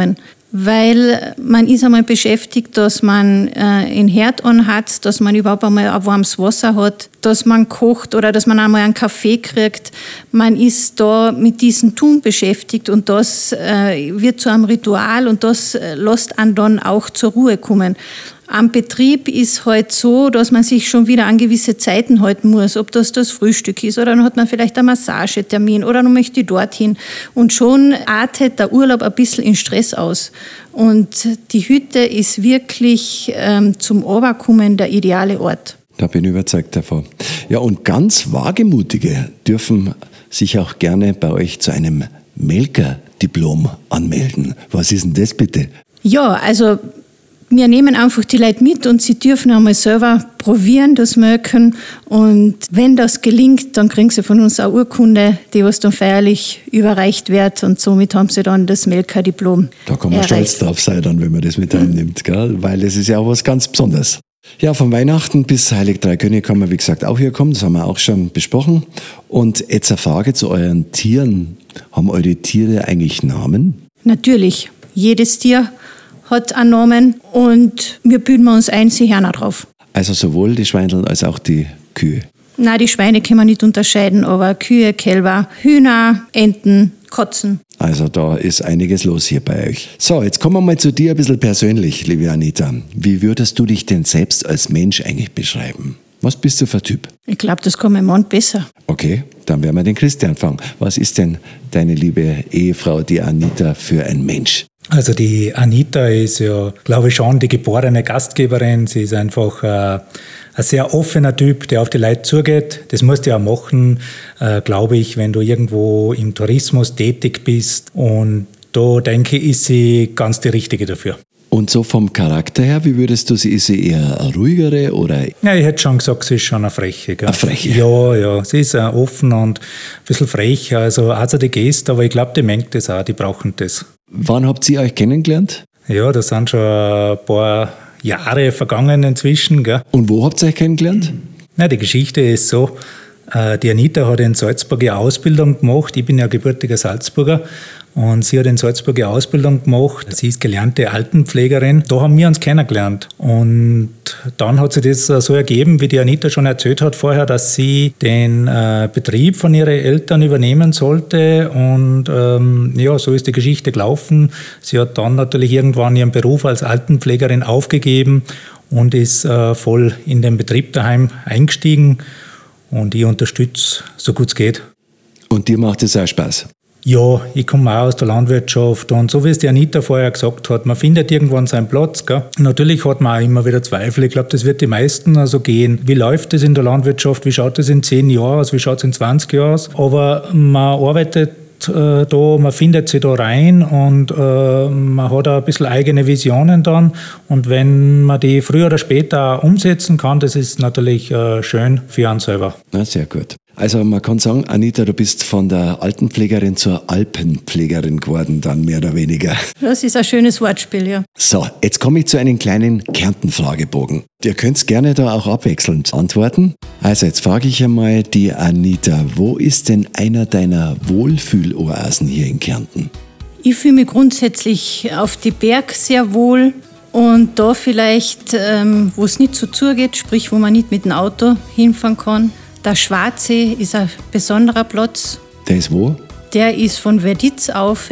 weil man ist einmal beschäftigt, dass man einen Herd anhat, dass man überhaupt einmal ein warmes Wasser hat, dass man kocht oder dass man einmal einen Kaffee kriegt. Man ist da mit diesem Tun beschäftigt und das wird zu einem Ritual und das lässt einen dann auch zur Ruhe kommen. Am Betrieb ist halt so, dass man sich schon wieder an gewisse Zeiten halten muss, ob das Frühstück ist oder dann hat man vielleicht einen Massagetermin oder dann möchte ich dorthin. Und schon artet der Urlaub ein bisschen in Stress aus. Und die Hütte ist wirklich zum Runterkommen der ideale Ort. Da bin ich überzeugt davon. Ja, und ganz Wagemutige dürfen sich auch gerne bei euch zu einem Melkerdiplom anmelden. Was ist denn das bitte? Ja, also wir nehmen einfach die Leute mit und sie dürfen einmal selber probieren, das Melken. Und wenn das gelingt, dann kriegen sie von uns eine Urkunde, die was dann feierlich überreicht wird. Und somit haben sie dann das Melkerdiplom Da kann man stolz drauf sein, dann, wenn man das mit einnimmt, gell? Weil das ist ja auch was ganz Besonderes. Ja, von Weihnachten bis Heilig Drei Könige kann man, wie gesagt, auch hier kommen. Das haben wir auch schon besprochen. Und jetzt eine Frage zu euren Tieren. Haben eure Tiere eigentlich Namen? Natürlich, jedes Tier hat einen Namen und wir bilden uns ein, sie hören auch drauf. Also sowohl die Schweineln als auch die Kühe? Nein, die Schweine kann man nicht unterscheiden, aber Kühe, Kälber, Hühner, Enten, Katzen. Also da ist einiges los hier bei euch. So, jetzt kommen wir mal zu dir ein bisschen persönlich, liebe Anita. Wie würdest du dich denn selbst als Mensch eigentlich beschreiben? Was bist du für ein Typ? Ich glaube, das kann mein Mann besser. Okay, dann werden wir den Christian fragen. Was ist denn deine liebe Ehefrau, die Anita, für ein Mensch? Also die Anita ist ja, glaube ich, schon die geborene Gastgeberin. Sie ist einfach ein sehr offener Typ, der auf die Leute zugeht. Das musst du ja machen, glaube ich, wenn du irgendwo im Tourismus tätig bist. Und da denke ich, ist sie ganz die Richtige dafür. Und so vom Charakter her, wie würdest du sie, ist sie eher eine ruhigere oder? Ja, ich hätte schon gesagt, sie ist schon eine Freche. Gell? Eine Freche? Ja, sie ist offen und ein bisschen frech, also die Geste, aber ich glaube, die mengt das auch, die brauchen das. Wann habt ihr euch kennengelernt? Ja, das sind schon ein paar Jahre vergangen inzwischen. Gell? Und wo habt ihr euch kennengelernt? Na, die Geschichte ist so, die Anita hat in Salzburg eine Ausbildung gemacht, ich bin ja gebürtiger Salzburger. Und sie hat in Salzburg eine Ausbildung gemacht. Sie ist gelernte Altenpflegerin. Da haben wir uns kennengelernt. Und dann hat sich das so ergeben, wie die Anita schon erzählt hat vorher, dass sie den Betrieb von ihren Eltern übernehmen sollte. Und ja, so ist die Geschichte gelaufen. Sie hat dann natürlich irgendwann ihren Beruf als Altenpflegerin aufgegeben und ist voll in den Betrieb daheim eingestiegen. Und ich unterstütze, so gut es geht. Und dir macht es auch Spaß? Ja, ich komme auch aus der Landwirtschaft und so wie es die Anita vorher gesagt hat, man findet irgendwann seinen Platz. Gell? Natürlich hat man auch immer wieder Zweifel. Ich glaube, das wird die meisten also gehen. Wie läuft es in der Landwirtschaft? Wie schaut es in 10 Jahren aus? Wie schaut es in 20 Jahren aus? Aber man arbeitet da, man findet sich da rein und man hat auch ein bisschen eigene Visionen dann. Und wenn man die früher oder später auch umsetzen kann, das ist natürlich schön für einen selber. Na, sehr gut. Also man kann sagen, Anita, du bist von der Altenpflegerin zur Alpenpflegerin geworden, dann mehr oder weniger. Das ist ein schönes Wortspiel, ja. So, jetzt komme ich zu einem kleinen Kärnten-Fragebogen. Ihr könnt gerne da auch abwechselnd antworten. Also jetzt frage ich einmal die Anita, wo ist denn einer deiner Wohlfühloasen hier in Kärnten? Ich fühle mich grundsätzlich auf die Berg sehr wohl. Und da vielleicht, wo es nicht so zugeht, sprich wo man nicht mit dem Auto hinfahren kann. Der Schwarzsee ist ein besonderer Platz. Der ist wo? Der ist von Werditz auf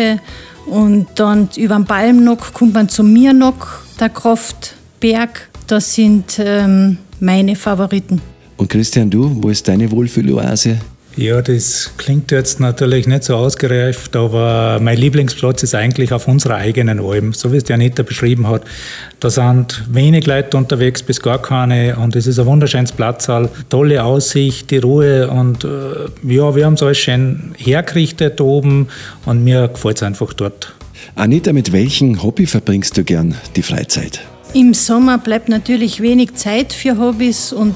und dann über den Balmnock kommt man zum Mirnock, der Kraftberg. Das sind meine Favoriten. Und Christian, du, wo ist deine Wohlfühloase? Ja, das klingt jetzt natürlich nicht so ausgereift, aber mein Lieblingsplatz ist eigentlich auf unserer eigenen Alm, so wie es die Anita beschrieben hat. Da sind wenig Leute unterwegs, bis gar keine, und es ist ein wunderschönes Platzsaal, tolle Aussicht, die Ruhe und ja, wir haben es alles schön hergerichtet oben und mir gefällt es einfach dort. Anita, mit welchem Hobby verbringst du gern die Freizeit? Im Sommer bleibt natürlich wenig Zeit für Hobbys und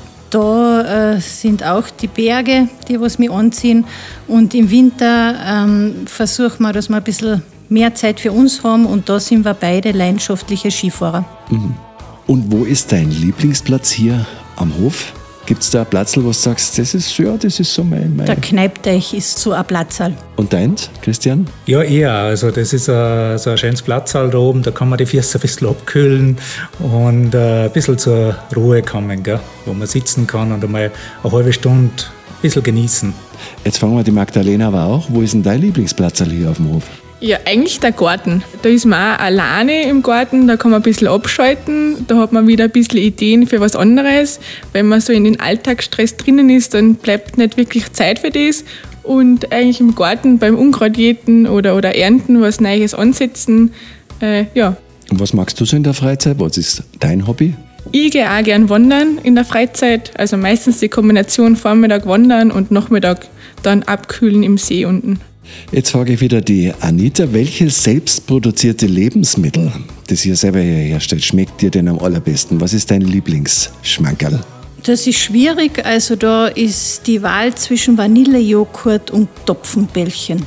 da sind auch die Berge, die was mich anziehen. Und im Winter versuchen wir, dass wir ein bisschen mehr Zeit für uns haben. Und da sind wir beide leidenschaftliche Skifahrer. Mhm. Und wo ist dein Lieblingsplatz hier am Hof? Gibt es da ein Platzl, wo du sagst, das ist so mein... Der Kneipteich ist so ein Platzal. Und deins, Christian? Ja, eher. Also das ist so ein schönes Platzal da oben, da kann man die Füße ein bisschen abkühlen und ein bisschen zur Ruhe kommen, gell? Wo man sitzen kann und einmal eine halbe Stunde ein bisschen genießen. Jetzt fragen wir die Magdalena aber auch, wo ist denn dein Lieblingsplatzl hier auf dem Hof? Ja, eigentlich der Garten. Da ist man auch alleine im Garten, da kann man ein bisschen abschalten, da hat man wieder ein bisschen Ideen für was anderes. Wenn man so in den Alltagsstress drinnen ist, dann bleibt nicht wirklich Zeit für das. Und eigentlich im Garten beim Unkrautjäten oder Ernten was Neues ansetzen, ja. Und was magst du so in der Freizeit? Was ist dein Hobby? Ich gehe auch gern wandern in der Freizeit, also meistens die Kombination Vormittag wandern und Nachmittag dann abkühlen im See unten. Jetzt frage ich wieder die Anita, welche selbstproduzierte Lebensmittel, das ihr selber hier herstellt, schmeckt dir denn am allerbesten? Was ist dein Lieblingsschmankerl? Das ist schwierig, also da ist die Wahl zwischen Vanillejoghurt und Topfenbällchen.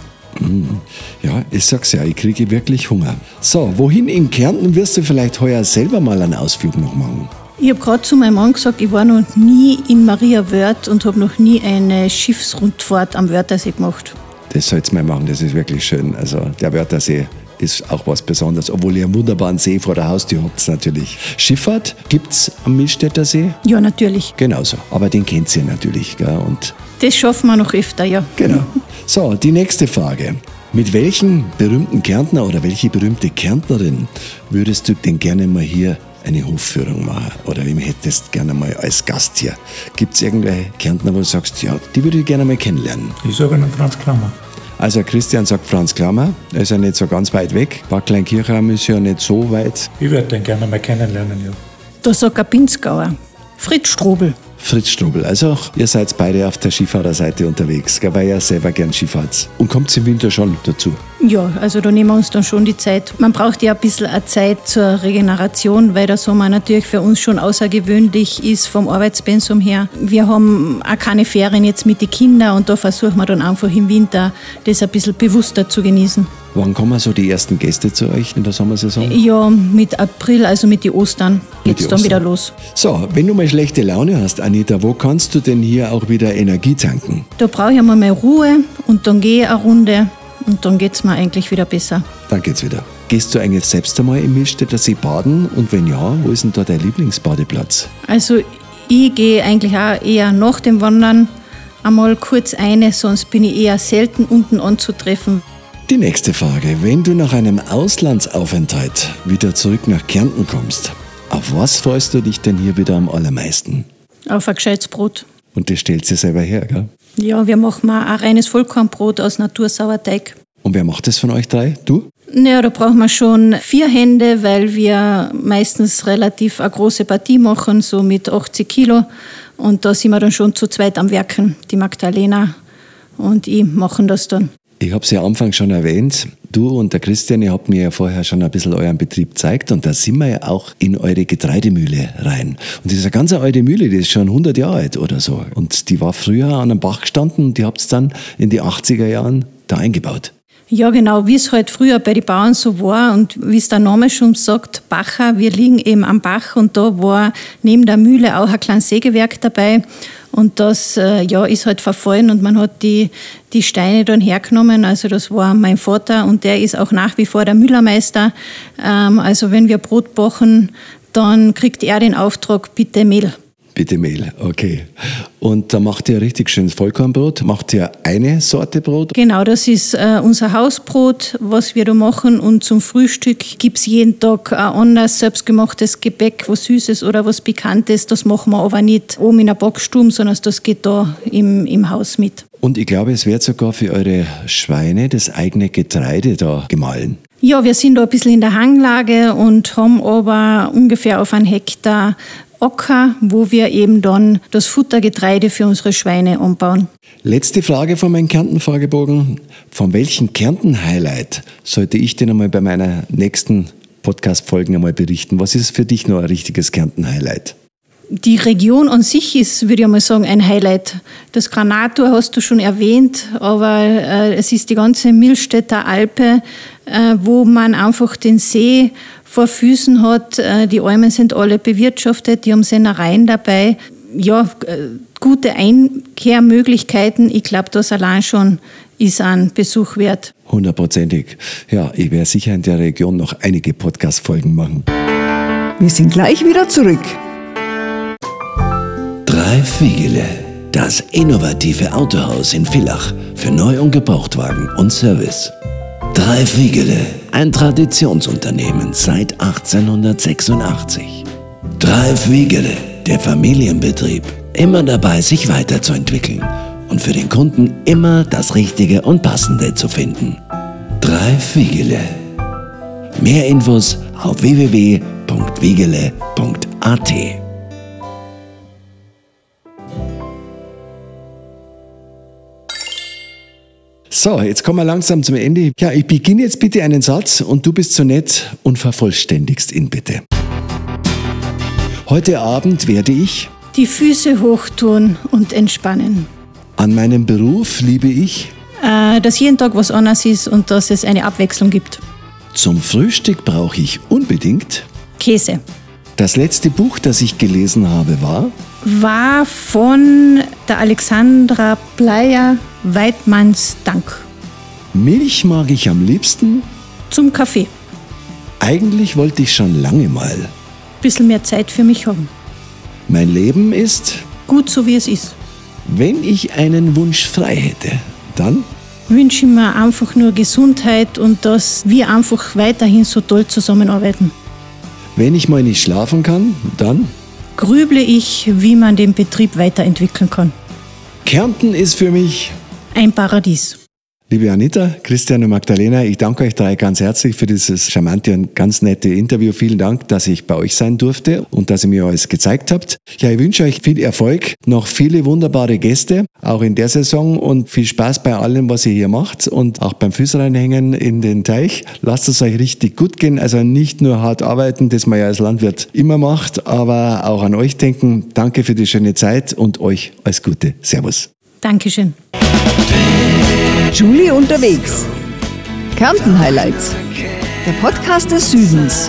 Ja, ich sag's ja, ich kriege wirklich Hunger. So, wohin in Kärnten wirst du vielleicht heuer selber mal einen Ausflug noch machen? Ich habe gerade zu meinem Mann gesagt, ich war noch nie in Maria Wörth und habe noch nie eine Schiffsrundfahrt am Wörthersee gemacht. Das sollt's mal machen, das ist wirklich schön. Also der Wörthersee ist auch was Besonderes, obwohl ihr einen wunderbaren See vor der Haustür habt natürlich. Schifffahrt gibt's am Millstätter See? Ja, natürlich. Genauso, aber den kennt ihr natürlich, gell? Und das schaffen wir noch öfter, ja. genau. So, die nächste Frage. Mit welchem berühmten Kärntner oder welche berühmte Kärntnerin würdest du denn gerne mal hier eine Hofführung machen? Oder wem hättest du gerne mal als Gast hier? Gibt es irgendwelche Kärntner, wo du sagst, ja, die würde ich gerne mal kennenlernen? Ich sage einen Franz Klammer. Also Christian sagt Franz Klammer, er ist ja nicht so ganz weit weg. Bad Kleinkirchheim ist ja nicht so weit. Ich würde den gerne mal kennenlernen, ja. Da sagt ein Pinzgauer. Fritz Strobel. Fritz Strobel. Also auch ihr seid beide auf der Skifahrerseite unterwegs, gell, weil ihr selber gern Skifahrt. Und kommt im Winter schon dazu? Ja, also da nehmen wir uns dann schon die Zeit. Man braucht ja ein bisschen eine Zeit zur Regeneration, weil der Sommer natürlich für uns schon außergewöhnlich ist vom Arbeitspensum her. Wir haben auch keine Ferien jetzt mit den Kindern und da versuchen wir dann einfach im Winter das ein bisschen bewusster zu genießen. Wann kommen so die ersten Gäste zu euch in der Sommersaison? Ja, mit April, also mit den Ostern, Mit geht's die dann Ostern. wieder los. So, wenn du mal schlechte Laune hast, Anita, wo kannst du denn hier auch wieder Energie tanken? Da brauche ich einmal Ruhe und dann gehe ich eine Runde und dann geht's mir eigentlich wieder besser. Dann geht's wieder. Gehst du eigentlich selbst einmal im Millstätter See baden? Und wenn ja, wo ist denn da dein Lieblingsbadeplatz? Also ich gehe eigentlich auch eher nach dem Wandern einmal kurz eine, sonst bin ich eher selten unten anzutreffen. Die nächste Frage. Wenn du nach einem Auslandsaufenthalt wieder zurück nach Kärnten kommst, auf was freust du dich denn hier wieder am allermeisten? Auf ein gescheites Brot. Und das stellst du selber her, gell? Ja, wir machen auch ein reines Vollkornbrot aus Natursauerteig. Und wer macht das von euch drei? Du? Naja, da brauchen wir schon 4 Hände, weil wir meistens relativ eine große Partie machen, so mit 80 Kilo. Und da sind wir dann schon zu zweit am Werken. Die Magdalena und ich machen das dann. Ich habe es ja am Anfang schon erwähnt, du und der Christian, ihr habt mir ja vorher schon ein bisschen euren Betrieb gezeigt und da sind wir ja auch in eure Getreidemühle rein. Und das ist eine ganz alte Mühle, die ist schon 100 Jahre alt oder so. Und die war früher an einem Bach gestanden und die habt es dann in die 80er Jahren da eingebaut. Ja, genau, wie es halt früher bei den Bauern so war und wie es der Name schon sagt, Bacher, wir liegen eben am Bach und da war neben der Mühle auch ein kleines Sägewerk dabei und das ist halt verfallen und man hat die Steine dann hergenommen, also das war mein Vater und der ist auch nach wie vor der Müllermeister, also wenn wir Brot backen, dann kriegt er den Auftrag, bitte Mehl. Bitte Mehl, okay. Und da macht ihr richtig schönes Vollkornbrot. Macht ihr eine Sorte Brot? Genau, das ist unser Hausbrot, was wir da machen. Und zum Frühstück gibt es jeden Tag ein anderes selbstgemachtes Gebäck, was Süßes oder was Pikantes. Das machen wir aber nicht oben in der Backstube, sondern das geht da im Haus mit. Und ich glaube, es wird sogar für eure Schweine das eigene Getreide da gemahlen. Ja, wir sind da ein bisschen in der Hanglage und haben aber ungefähr auf 1 Hektar Acker, wo wir eben dann das Futtergetreide für unsere Schweine anbauen. Letzte Frage von meinem Kärnten-Fragebogen. Von welchem Kärnten-Highlight sollte ich denn einmal bei meiner nächsten Podcast-Folge einmal berichten? Was ist für dich noch ein richtiges Kärnten-Highlight? Die Region an sich ist, würde ich mal sagen, ein Highlight. Das Granator hast du schon erwähnt, aber es ist die ganze Millstätter Alpe, wo man einfach den See vor Füßen hat. Die Almen sind alle bewirtschaftet, die haben Sennereien dabei. gute Einkehrmöglichkeiten. Ich glaube, das allein schon ist ein Besuch wert. 100%. Ja, ich werde sicher in der Region noch einige Podcast-Folgen machen. Wir sind gleich wieder zurück. Dreif Wiegele, das innovative Autohaus in Villach für Neu- und Gebrauchtwagen und Service. Dreif Wiegele, ein Traditionsunternehmen seit 1886. Dreif Wiegele, der Familienbetrieb, immer dabei, sich weiterzuentwickeln und für den Kunden immer das Richtige und Passende zu finden. Dreif Wiegele. Mehr Infos auf www.wiegele.at. So, jetzt kommen wir langsam zum Ende. Ja, ich beginne jetzt bitte einen Satz und du bist so nett und vervollständigst ihn bitte. Heute Abend werde ich Die Füße hochtun und entspannen. an meinem Beruf liebe ich Dass jeden Tag was anderes ist und dass es eine Abwechslung gibt. zum Frühstück brauche ich unbedingt. Käse. Das letzte Buch, das ich gelesen habe, War von der Alexandra Bleier, Weidmanns Dank. Milch mag ich am liebsten. Zum Kaffee. Eigentlich wollte ich schon lange mal. Bisschen mehr Zeit für mich haben. Mein Leben ist, Gut so wie es ist. wenn ich einen Wunsch frei hätte, dann Wünsche ich mir einfach nur Gesundheit und dass wir einfach weiterhin so toll zusammenarbeiten. wenn ich mal nicht schlafen kann, dann Grüble ich, wie man den Betrieb weiterentwickeln kann. Kärnten ist für mich. Ein Paradies. Liebe Anita, Christian und Magdalena, ich danke euch drei ganz herzlich für dieses charmante und ganz nette Interview. Vielen Dank, dass ich bei euch sein durfte und dass ihr mir alles gezeigt habt. Ja, ich wünsche euch viel Erfolg, noch viele wunderbare Gäste, auch in der Saison und viel Spaß bei allem, was ihr hier macht und auch beim Füßreinhängen in den Teich. Lasst es euch richtig gut gehen, also nicht nur hart arbeiten, das man ja als Landwirt immer macht, aber auch an euch denken. Danke für die schöne Zeit und euch alles Gute. Servus. Dankeschön. Julie unterwegs. Kärnten Highlights. Der Podcast des Südens.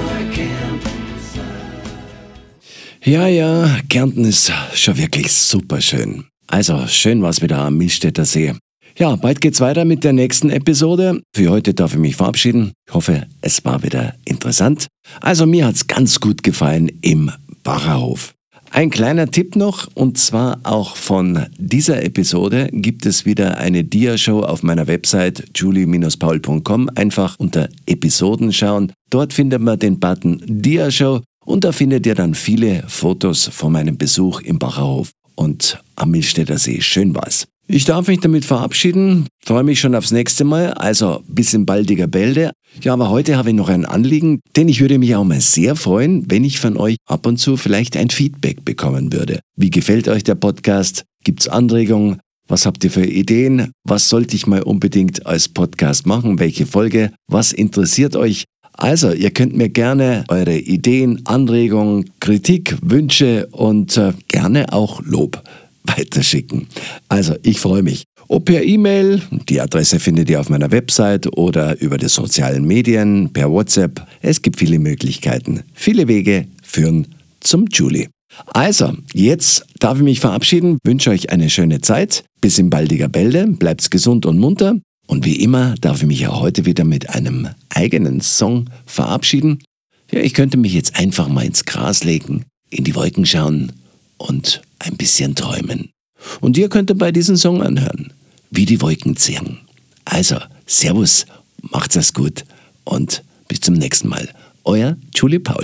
Ja, Kärnten ist schon wirklich super schön. Also schön war's wieder am Milchstädter See. Ja, bald geht's weiter mit der nächsten Episode. Für heute darf ich mich verabschieden. Ich hoffe, es war wieder interessant. Also mir hat's ganz gut gefallen im Bacherhof. Ein kleiner Tipp noch, und zwar auch von dieser Episode gibt es wieder eine Dia-Show auf meiner Website julie-paul.com. Einfach unter Episoden schauen. Dort findet man den Button Dia-Show und da findet ihr dann viele Fotos von meinem Besuch im Bacherhof und am Milchstädter See. Schön war's. Ich darf mich damit verabschieden, freue mich schon aufs nächste Mal, also bis in baldiger Bälde. Ja, aber heute habe ich noch ein Anliegen, denn ich würde mich auch mal sehr freuen, wenn ich von euch ab und zu vielleicht ein Feedback bekommen würde. Wie gefällt euch der Podcast? Gibt's Anregungen? Was habt ihr für Ideen? Was sollte ich mal unbedingt als Podcast machen? Welche Folge? Was interessiert euch? Also, ihr könnt mir gerne eure Ideen, Anregungen, Kritik, Wünsche und gerne auch Lob weiterschicken. Also, ich freue mich. Ob per E-Mail, die Adresse findet ihr auf meiner Website oder über die sozialen Medien, per WhatsApp. Es gibt viele Möglichkeiten. Viele Wege führen zum Julie. Also, jetzt darf ich mich verabschieden, wünsche euch eine schöne Zeit. Bis in baldiger Bälde, bleibt's gesund und munter. Und wie immer darf ich mich auch heute wieder mit einem eigenen Song verabschieden. Ja, ich könnte mich jetzt einfach mal ins Gras legen, in die Wolken schauen und ein bisschen träumen. Und ihr könnt bei diesem Song anhören, wie die Wolken ziehen. Also, Servus, macht's es gut und bis zum nächsten Mal. Euer Julie Paul.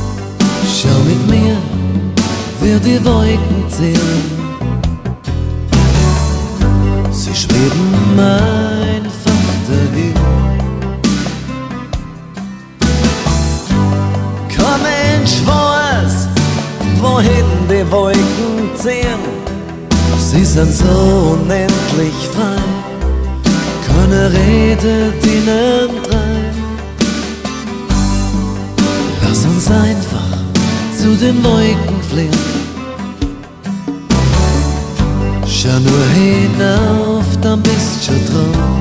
Die Wolken zählen Sie sind so unendlich frei, keine Rede, denen drei. Lass uns einfach zu den Wolken fliehen. Schau nur hinauf, dann bist schon dran.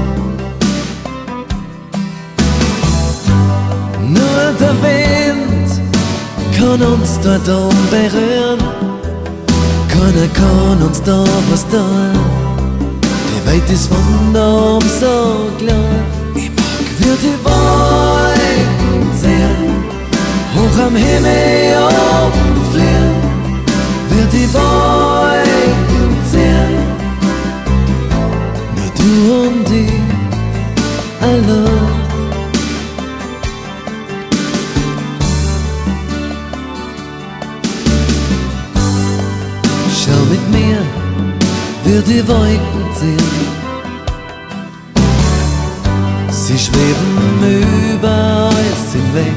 Nur der Wind kann uns dort oben berühren. Keiner kann uns da was tun. Die Welt ist wunderbar so klar. Ich mag wie die Wolken ziehen, hoch am Himmel oben fliehen. Wie die Wolken ziehen, nur du und ich allein. Schau mit mir, wie die Wolken ziehen. Sie schweben über alles hinweg.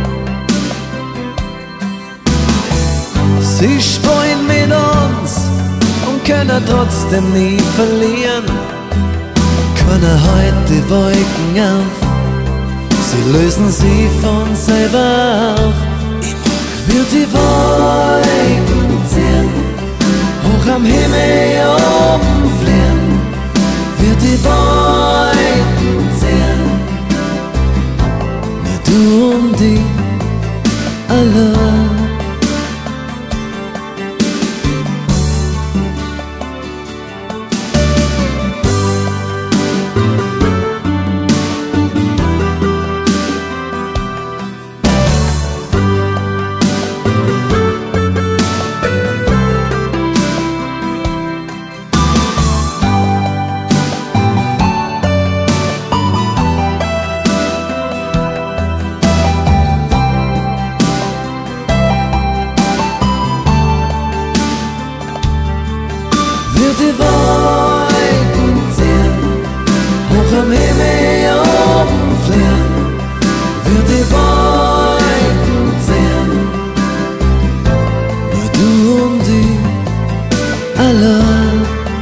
Sie spielen mit uns und können trotzdem nie verlieren. Können heute die Wolken auf, sie lösen sie von selber auf. Ich mag wie die Wolken ziehen, hoch am Himmel oben fliehen, wie die Wolken ziehen, nur du und ich allein. Die Wolken ziehen, hoch am Himmel oben fliehen, wie die Wolken ziehen, nur du und ich allein.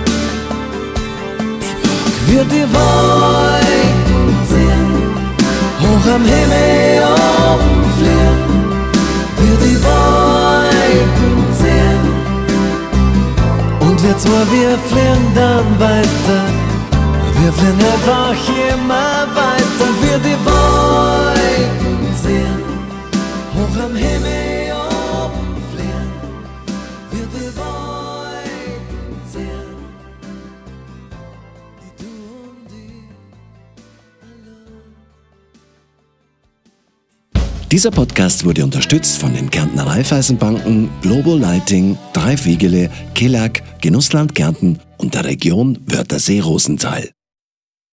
Ich mag wie die Wolken ziehen, hoch am Himmel oben fliehen, wie die Wolken ziehen. Wir zwei, wir fliegen dann weiter. Wir fliegen einfach immer weiter. Wir die Wolken ziehen, hoch am Himmel oben fliehen. Wir die Wolken ziehen, wie du und ich allein. Dieser Podcast wurde unterstützt von den Kärntner Raiffeisenbanken, Globo Lighting, Drei Fegele, Kelag, Genussland Kärnten und der Region Wörthersee-Rosenthal.